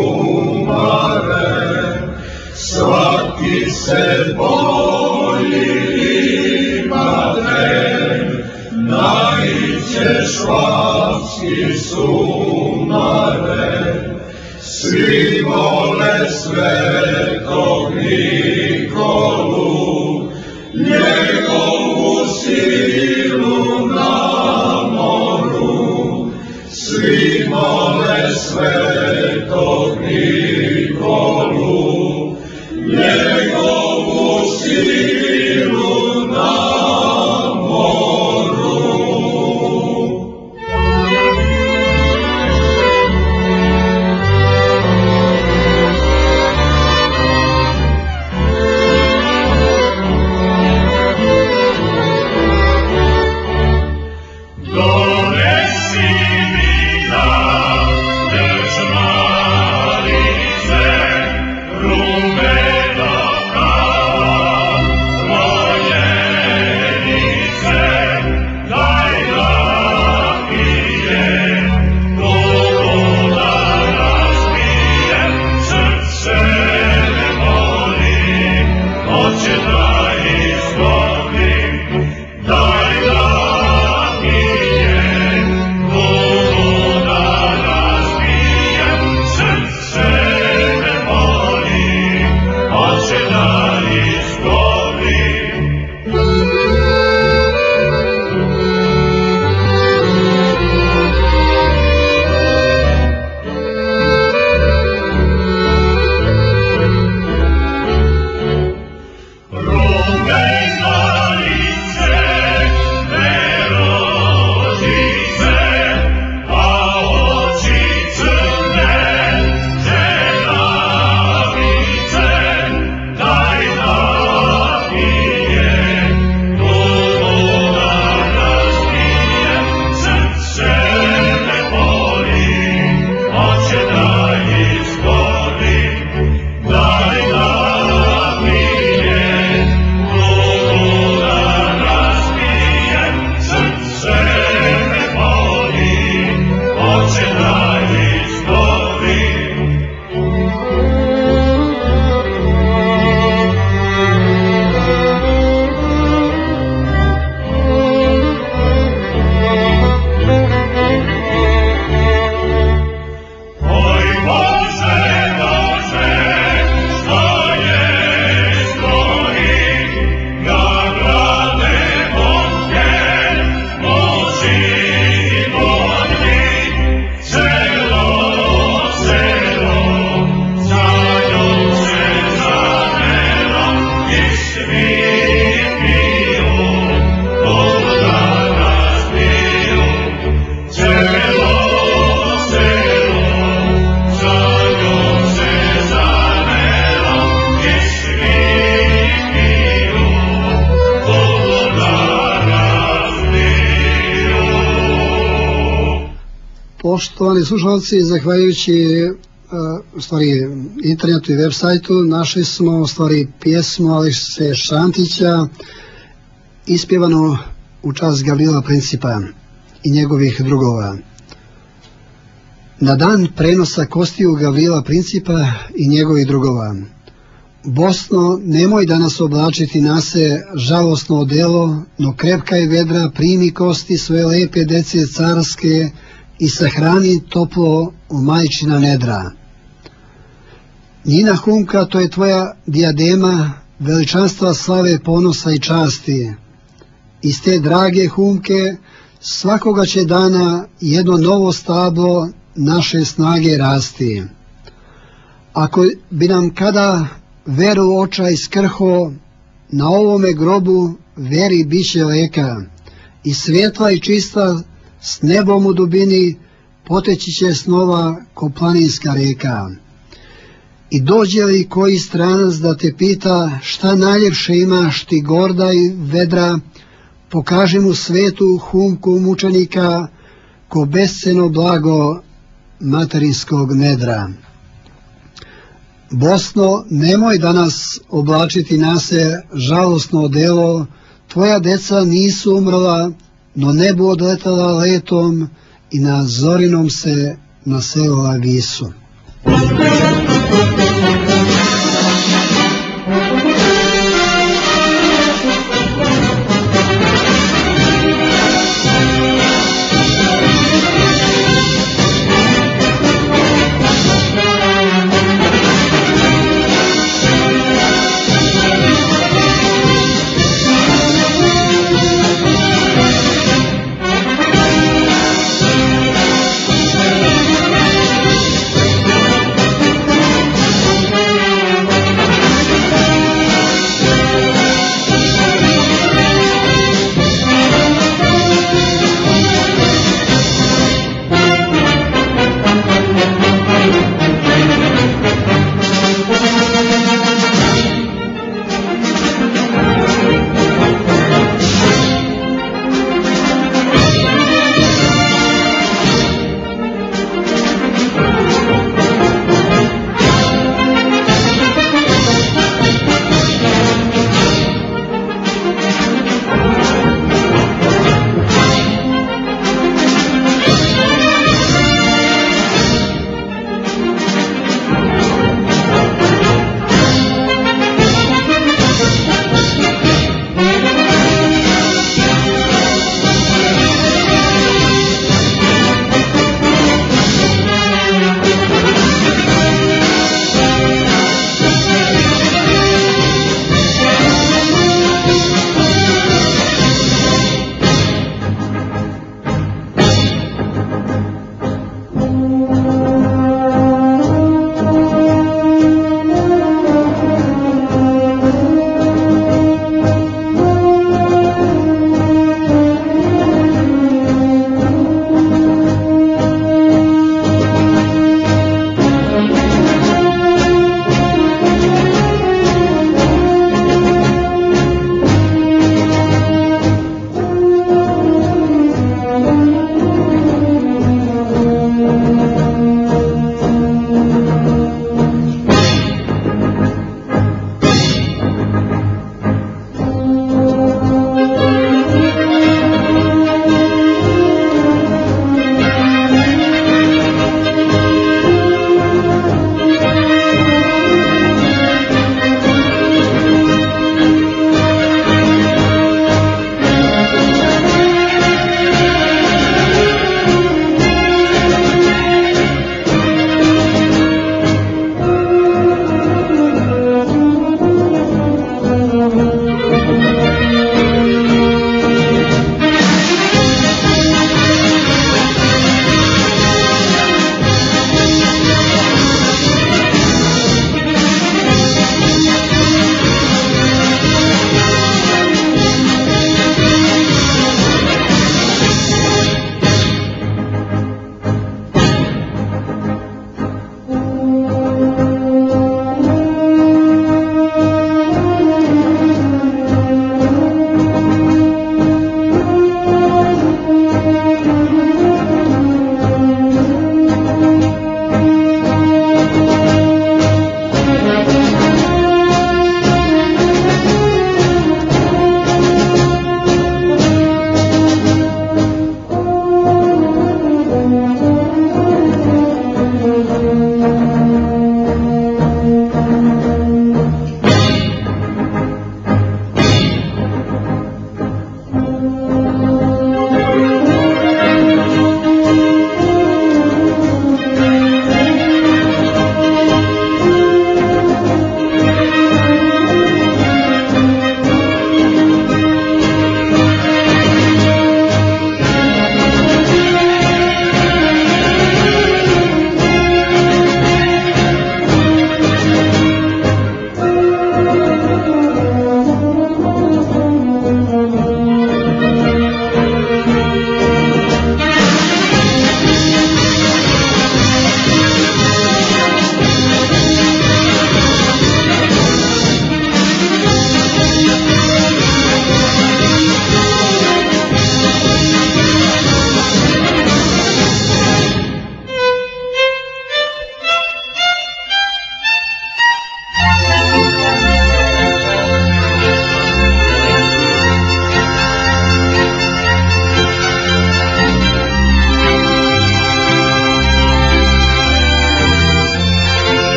sumaren. Svaki se boji ima tren, naiće švapski sumaren. Svi vole svetog Nikolu, njegovu silu Poštovani slušalci, zahvaljujući u stvari internetu i web sajtu našli smo u stvari pjesmu Alekse Šantića ispjevanu u čast Gavrila Principa i njegovih drugova. Na dan prenosa kostiju Gavrila Principa i njegovih drugova. Bosno, nemoj danas oblačiti na se žalosno odelo, no krepka i vedra primi kosti svoje lepe dece carske i sahrani toplo u majčina nedra. Njina humka, to je tvoja dijadema, veličanstva slave, ponosa i časti. Iz te drage humke svakoga će dana jedno novo stablo naše snage rasti. Ako bi nam kada veru očaj skrho, na ovome grobu veri biće leka, i svjetla i čista s nebom u dubini poteći će snova ko planinska reka. I dođe li koji stranac da te pita šta najljepše imaš ti gorda i vedra, pokaži mu svetu humku mučenika ko besceno blago materinskog nedra. Bosno, nemoj danas oblačiti na se žalosno odelo, tvoja deca nisu umrla, no nebo odletala letom i na zorinom se naselila visu.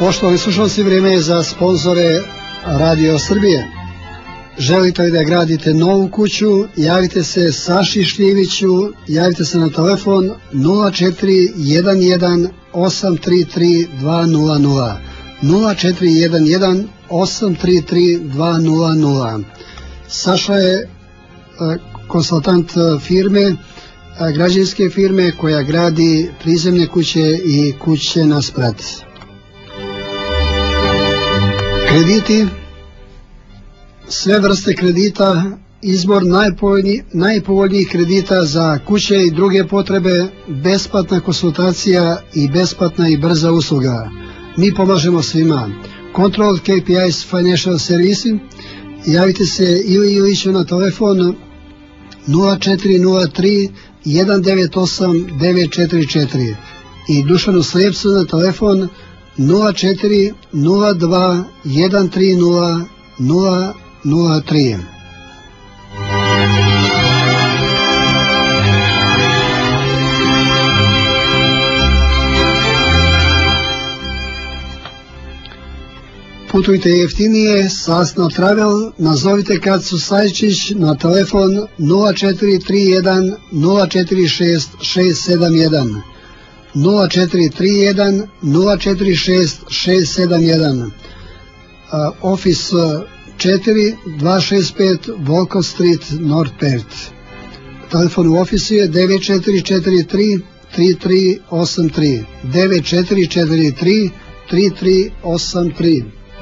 Poštovani slušalci, vrijeme je za sponzore Radio Srbije. Želite li da gradite novu kuću, javite se Saši Šljiviću, javite se na telefon nula četiri jedan jedan osam tri tri dva nula nula, nula četiri jedan jedan osam tri tri dva nula nula. Saša je konsultant firme, građevinske firme koja gradi prizemne kuće i kuće na sprat. Krediti, sve vrste kredita, izbor najpovoljnijih, najpovoljnijih kredita za kuće i druge potrebe, besplatna konsultacija i besplatna i brza usluga. Mi pomažemo svima. Control K P Is Financial Service, javite se ili Iliću na telefon nula četiri nula tri jedan devet osam devet četiri četiri i Dušanu Slijepcu na telefon nula četiri nula dva jedan tri nula nula nula tri. Putujte jeftinije s Asno Travel, nazovite Kacu Sajčić na telefon nula četiri tri jedan nula četiri šest šest sedam jedan, nula četiri tri jedan nula četiri šest šest sedam jedan. Office četiri dva šest pet Volkov Street, North Perth. Telefon u ofisu je devet četiri četiri tri tri tri osam tri, devet četiri četiri tri tri tri osam tri.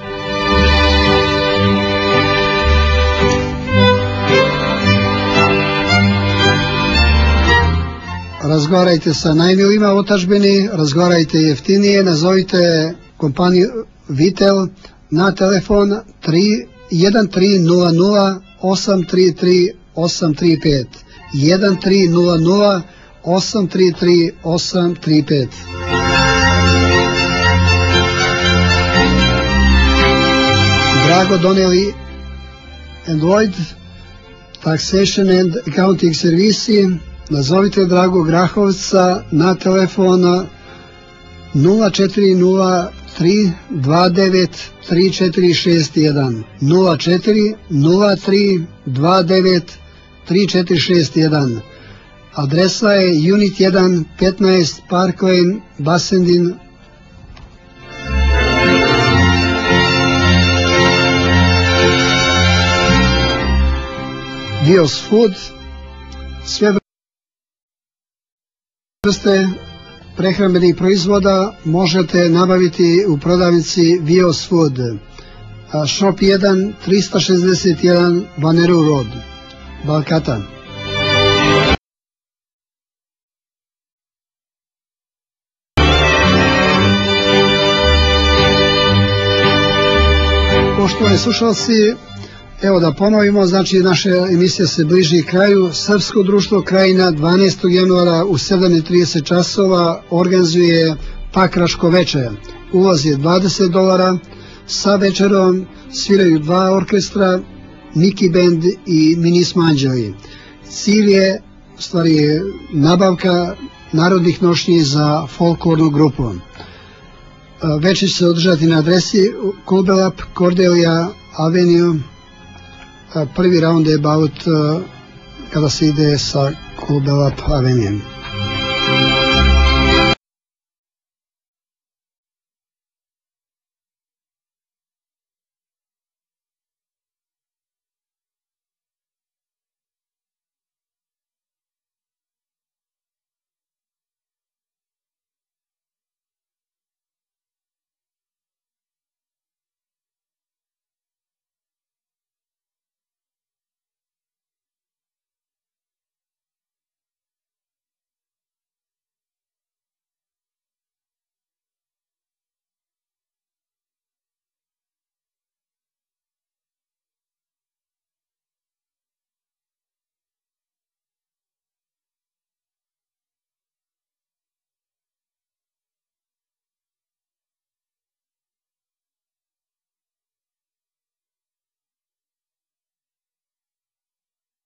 Razgovarajte sa najmilijima otadžbini, razgovarajte jeftinije, nazovite kompaniju Vitel na telefon jedan tri nula nula osam tri tri osam tri pet, jedan tri nula nula osam tri tri osam tri pet. Drago Donnelly and Lloyd, Taxation and Accounting Servisi, nazovite Drago Grahovca na telefon nula četiri nula tri dva devet tri četiri šest jedan, nula četiri nula tri dva devet tri četiri šest jedan. Adresa je Unit jedan petnaest Park Lane, Bassendean. Vios Food, sve vrste prehrambenih proizvoda možete nabaviti u prodavnici Vios Food. Shop jedan trista šezdeset jedan Vaneru Road, Balkata. Poštovani slušalci, evo da ponovimo, znači naša emisija se bliži kraju. Srpsko društvo Krajina dvanaestog januara u sedam i trideset časova organizuje Pakraško veče. Ulaz je dvadeset dolara, sa večerom sviraju dva orkestra, Miki Band i Minismo Anđeli. Cilj je, u stvari je nabavka narodnih nošnji za folklornu grupu. Veče će se održati na adresi Kulbelap, Cordelia Avenue. Prvi round je about kada se ide sa Kulbelap Avenue.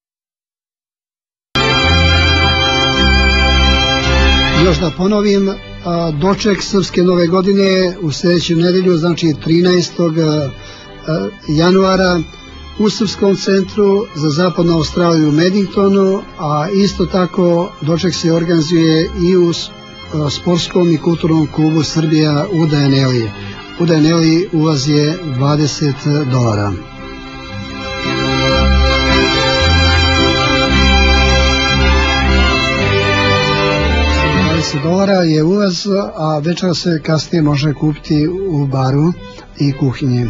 Još da ponovim, a, doček Srpske nove godine u sljedeću nedelju, znači trinaestog januara u Srpskom centru za zapadnu Australiju u Medingtonu, a isto tako doček se organizuje i u sportskom i kulturnom klubu Srbija u Dajaneli. U Dajaneli ulaz je dvadeset dolara. dvadeset dolara je ulaz, a večera se kasnije može kupiti u baru i kuhinji.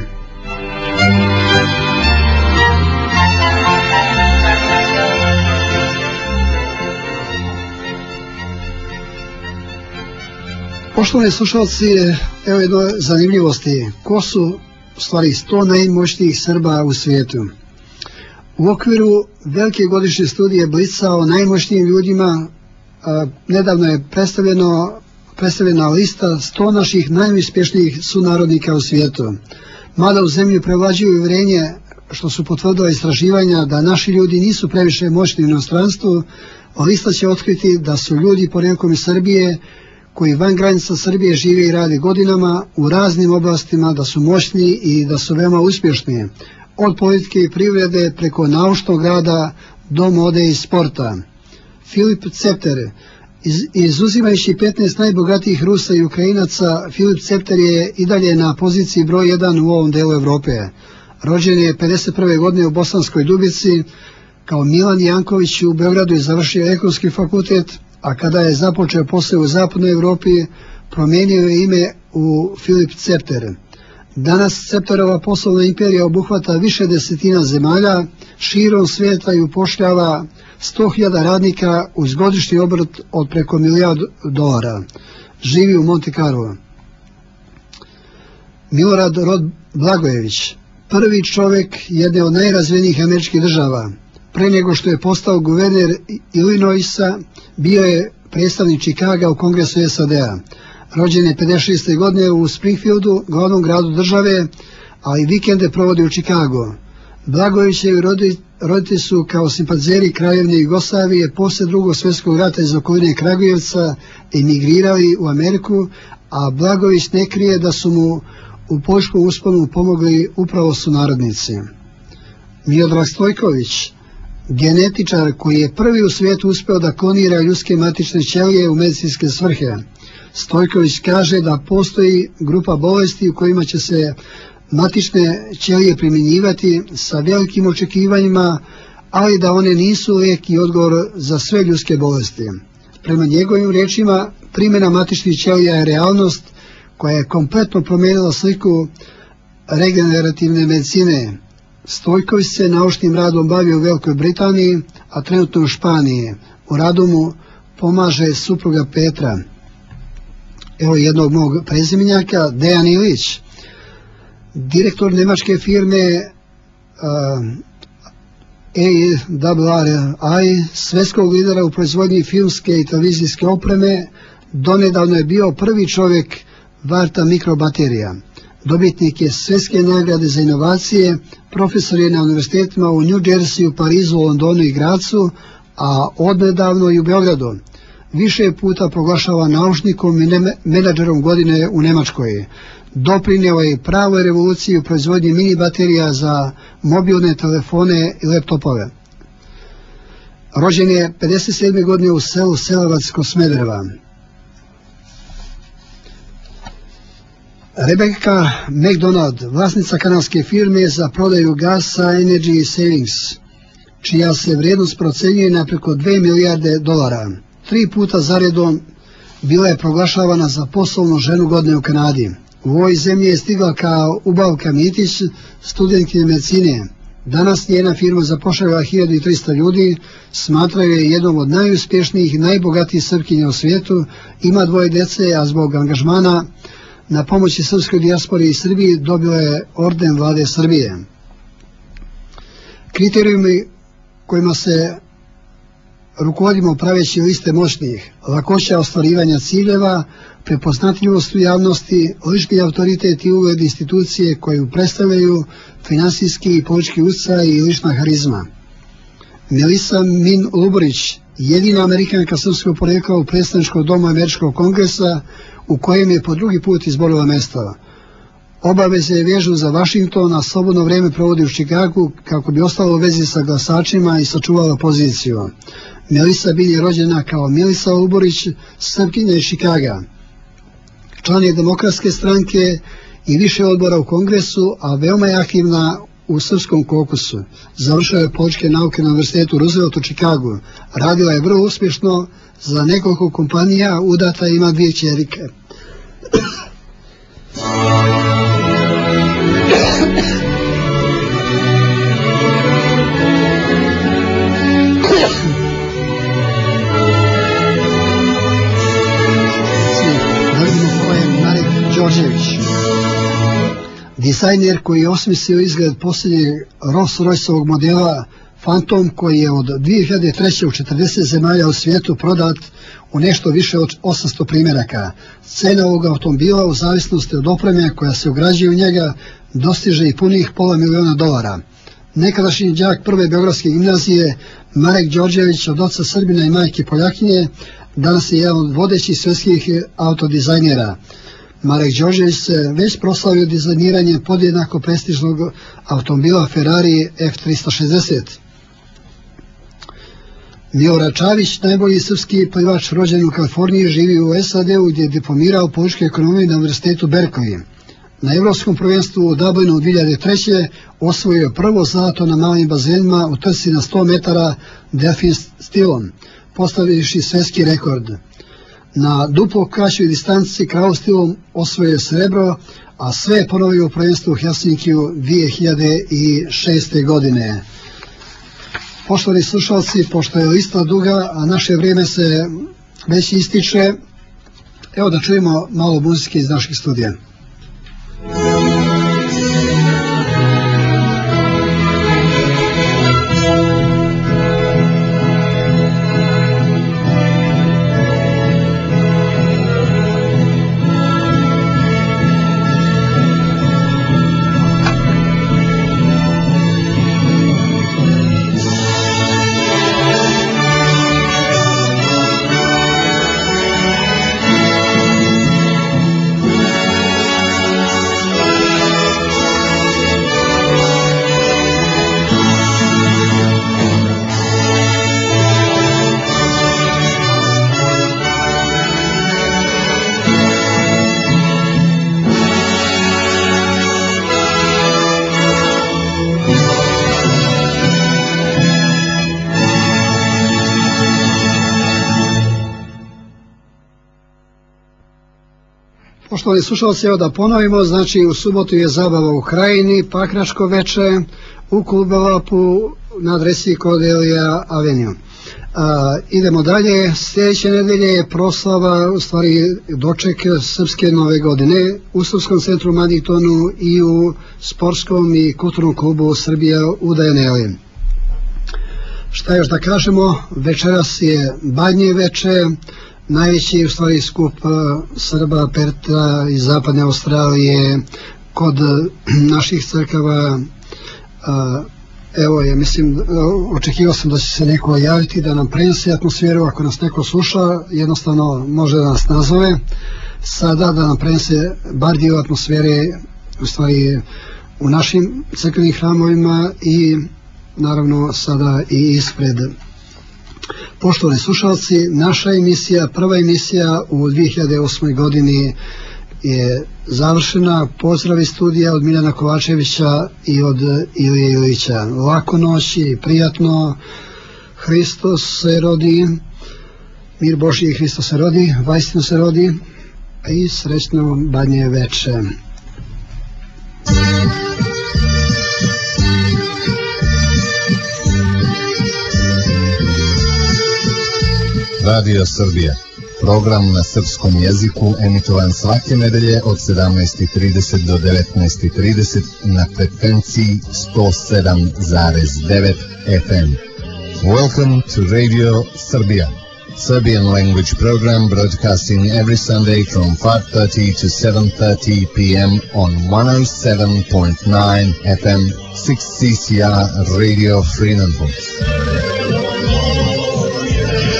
Poštovani slušalci, evo jedno zanimljivosti. Ko su u stvari sto najmoćnijih Srba u svijetu? U okviru velike godišnje studije Blica o najmoćnijim ljudima a, nedavno je predstavljeno, predstavljena lista sto naših najuspješnijih sunarodnika u svijetu. Mada u zemlji prevlađuju uvjerenje, što su potvrdila istraživanja, da naši ljudi nisu previše moćni u inostranstvu, lista će otkriti da su ljudi porijeklom iz Srbije koji van granica Srbije žive i rade godinama u raznim oblastima, da su moćni i da su veoma uspješni, od politike i privrede preko naučnog rada do mode i sporta. Filip Cepter, iz, izuzimajući petnaest najbogatijih Rusa i Ukrajinaca, Filip Cepter je i dalje na poziciji broj jedan u ovom delu Evrope. Rođen je pedeset prve godine u Bosanskoj Dubici, kao Milan Janković u Beogradu je završio ekonomski fakultet, a kada je započeo posao u zapadnoj Evropi, promijenio je ime u Filip Cepter. Danas Cepterova poslovna imperija obuhvata više desetina zemalja širom svijeta i upošljava sto hiljada radnika uz godišnji obrt od preko milijardu dolara. Živi u Monte Carlo. Milorad Rod Blagojević, prvi čovjek jedne od najrazvijenijih američkih država. Pre nego što je postao guverner Illinoisa, bio je predstavnik Čikaga u Kongresu S A D-a. Rođen je pedeset šeste godine u Springfieldu, glavnom gradu države, ali vikende provodi u Čikagu. Blagojevićevi roditelji su kao simpatizeri Kraljevine Jugoslavije posle drugog svjetskog rata iz okoline Kragujevca emigrirali u Ameriku, a Blagojević ne krije da su mu u političkom usponu pomogli upravo sunarodnici. Miodrag Stojković, genetičar koji je prvi u svijetu uspeo da klonira ljudske matične ćelije u medicinske svrhe. Stojković kaže da postoji grupa bolesti u kojima će se matične ćelije primjenjivati sa velikim očekivanjima, ali da one nisu lijek i odgovor za sve ljudske bolesti. Prema njegovim riječima, primjena matičnih ćelija je realnost koja je kompletno promijenila sliku regenerativne medicine. Stojković se naučnim radom bavi u Velikoj Britaniji, a trenutno u Španiji. U radu mu pomaže supruga Petra. Evo jednog mog prezimenjaka, Dejan Ilić, direktor nemačke firme uh, A R R I, svjetskog lidera u proizvodnji filmske i televizijske opreme, donedavno je bio prvi čovjek varta mikrobaterija. Dobitnik je svjetske nagrade za inovacije, profesor je na univerzitetima u New Jersey, Parizu, Londonu i Gracu, a odnedavno i u Beogradu. Više puta proglašava naučnikom i menadžerom godine u Nemačkoj. Doprinio je pravoj revoluciji u proizvodnji mini baterija za mobilne telefone i laptopove. Rođen je pedeset sedme godine u selu Selavac kod Smedereva. Rebecca McDonald, vlasnica kanadske firme za prodaju gasa Energy Savings, čija se vrijednost procenjuje na preko dve milijarde dolara. Tri puta zaredom bila je proglašavana za poslovnu ženu godine u Kanadi. U ovoj zemlji je stigla kao Ubavka Mitić, studentkinja medicine. Danas njena firma zapošljava hiljadu trista ljudi, smatraju je jednom od najuspješnijih i najbogatijih Srpkinja u svijetu, ima dvoje djece, a zbog angažmana na pomoći srpskoj dijaspori i Srbiji dobila je orden vlade Srbije. Kriterijumi kojima se rukovodimo praveći liste moćnih: lakoća ostvarivanja ciljeva, prepoznatljivost u javnosti, lični autoritet i ugled institucije koju predstavljaju, finansijski i politički utjecaj i lična harizma. Melisa Min Luborić jedina Amerikanka srpskog porekla u predstavničkom domu Američkog kongresa, u kojem je po drugi put izborila mesta. Obaveze je vežu za Vašington, a slobodno vreme provodi u Čikagu kako bi ostala u vezi sa glasačima i sačuvala poziciju. Melissa Bean je rođena kao Milisa Uborić, Srpkinja iz Čikaga. Član je Demokratske stranke i više odbora u Kongresu, a veoma je aktivna u srpskom kokusu. Završila je političke nauke na Univerzitetu Roosevelt u Čikagu. Radila je vrlo uspješno za nekoliko kompanija, udata ima dvije ćerike. Dizajner koji je osmislio izgled posljednjeg Rolls-Royceovog modela Phantom, koji je od dvije hiljade treće u četrdeset zemalja u svijetu prodat u nešto više od osamsto primjeraka. Cena ovog automobila u zavisnosti od opreme koja se ugrađuje u njega dostiže i punih pola miliona dolara. Nekadašnji đak prve beogradske gimnazije Marek Đorđević, od oca Srbina i majke Poljakinje, danas je jedan od vodećih svjetskih autodizajnera. Marek Đorđević se već proslavio dizajniranjem podjednako prestižnog automobila Ferrari F trista šezdeset. Milorad Čavić, najbolji srpski plivač rođen u Kaliforniji, živi u S A D-u gdje je diplomirao političku ekonomiju na Univerzitetu Berkeley. Na Evropskom prvenstvu u Dublinu u dvije hiljade treće osvojio je prvo zlato na malim bazenima u trci na sto metara delfin stilom, postavivši svjetski rekord. Na duplo kraćoj distanci krav stilom osvojio srebro, a sve je ponovio u prvenstvu u Helsinkiju dvije hiljade šeste. godine. Poštovani slušalci, pošto je lista duga, a naše vrijeme se već ističe, evo da čujemo malo muzike iz naših studija. Poštovani slušalci, evo da ponovimo, znači u subotu je zabava u Krajini, Pakračko veče u Kulbelapu na adresi Cordelia Avenue. A, idemo dalje, sljedeće nedelje je proslava, u stvari doček Srpske nove godine u Srpskom centru Maditonu i u sportskom i kulturnom klubu Srbija u Dajaneli. Šta još da kažemo, večeras je Badnje veče, najveći u stvari skup Srba, Perta iz zapadne Australije kod naših crkava. Evo, ja mislim, očekivao sam da će se neko javiti da nam prenese atmosferu, ako nas neko sluša, jednostavno može da nas nazove sada, da nam prenese bar dio atmosfere u stvari u našim crkvenim hramovima i naravno sada i ispred. Poštovani slušalci, naša emisija, prva emisija u dvije hiljade osmoj. godini je završena. Pozdrav iz studija od Miljana Kovačevića i od Ilije Ilića. Lako noć i prijatno. Hristos se rodi, mir Božji i Hristos se rodi, vajstino se rodi i srećno Badnje veče. Radio Srbija. Program na srpskom jeziku emitovan svake nedelje od sedamnaest i trideset do devetnaest i trideset na frekvenciji sto sedam zarez devet F M. Welcome to Radio Serbia, Serbian language program broadcasting every Sunday from five thirty to seven thirty p m on one oh seven point nine F M six C C R Radio Fremantle.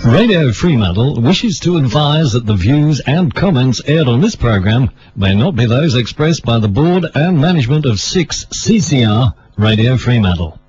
Radio Fremantle wishes to advise that the views and comments aired on this program may not be those expressed by the board and management of six C C R Radio Fremantle.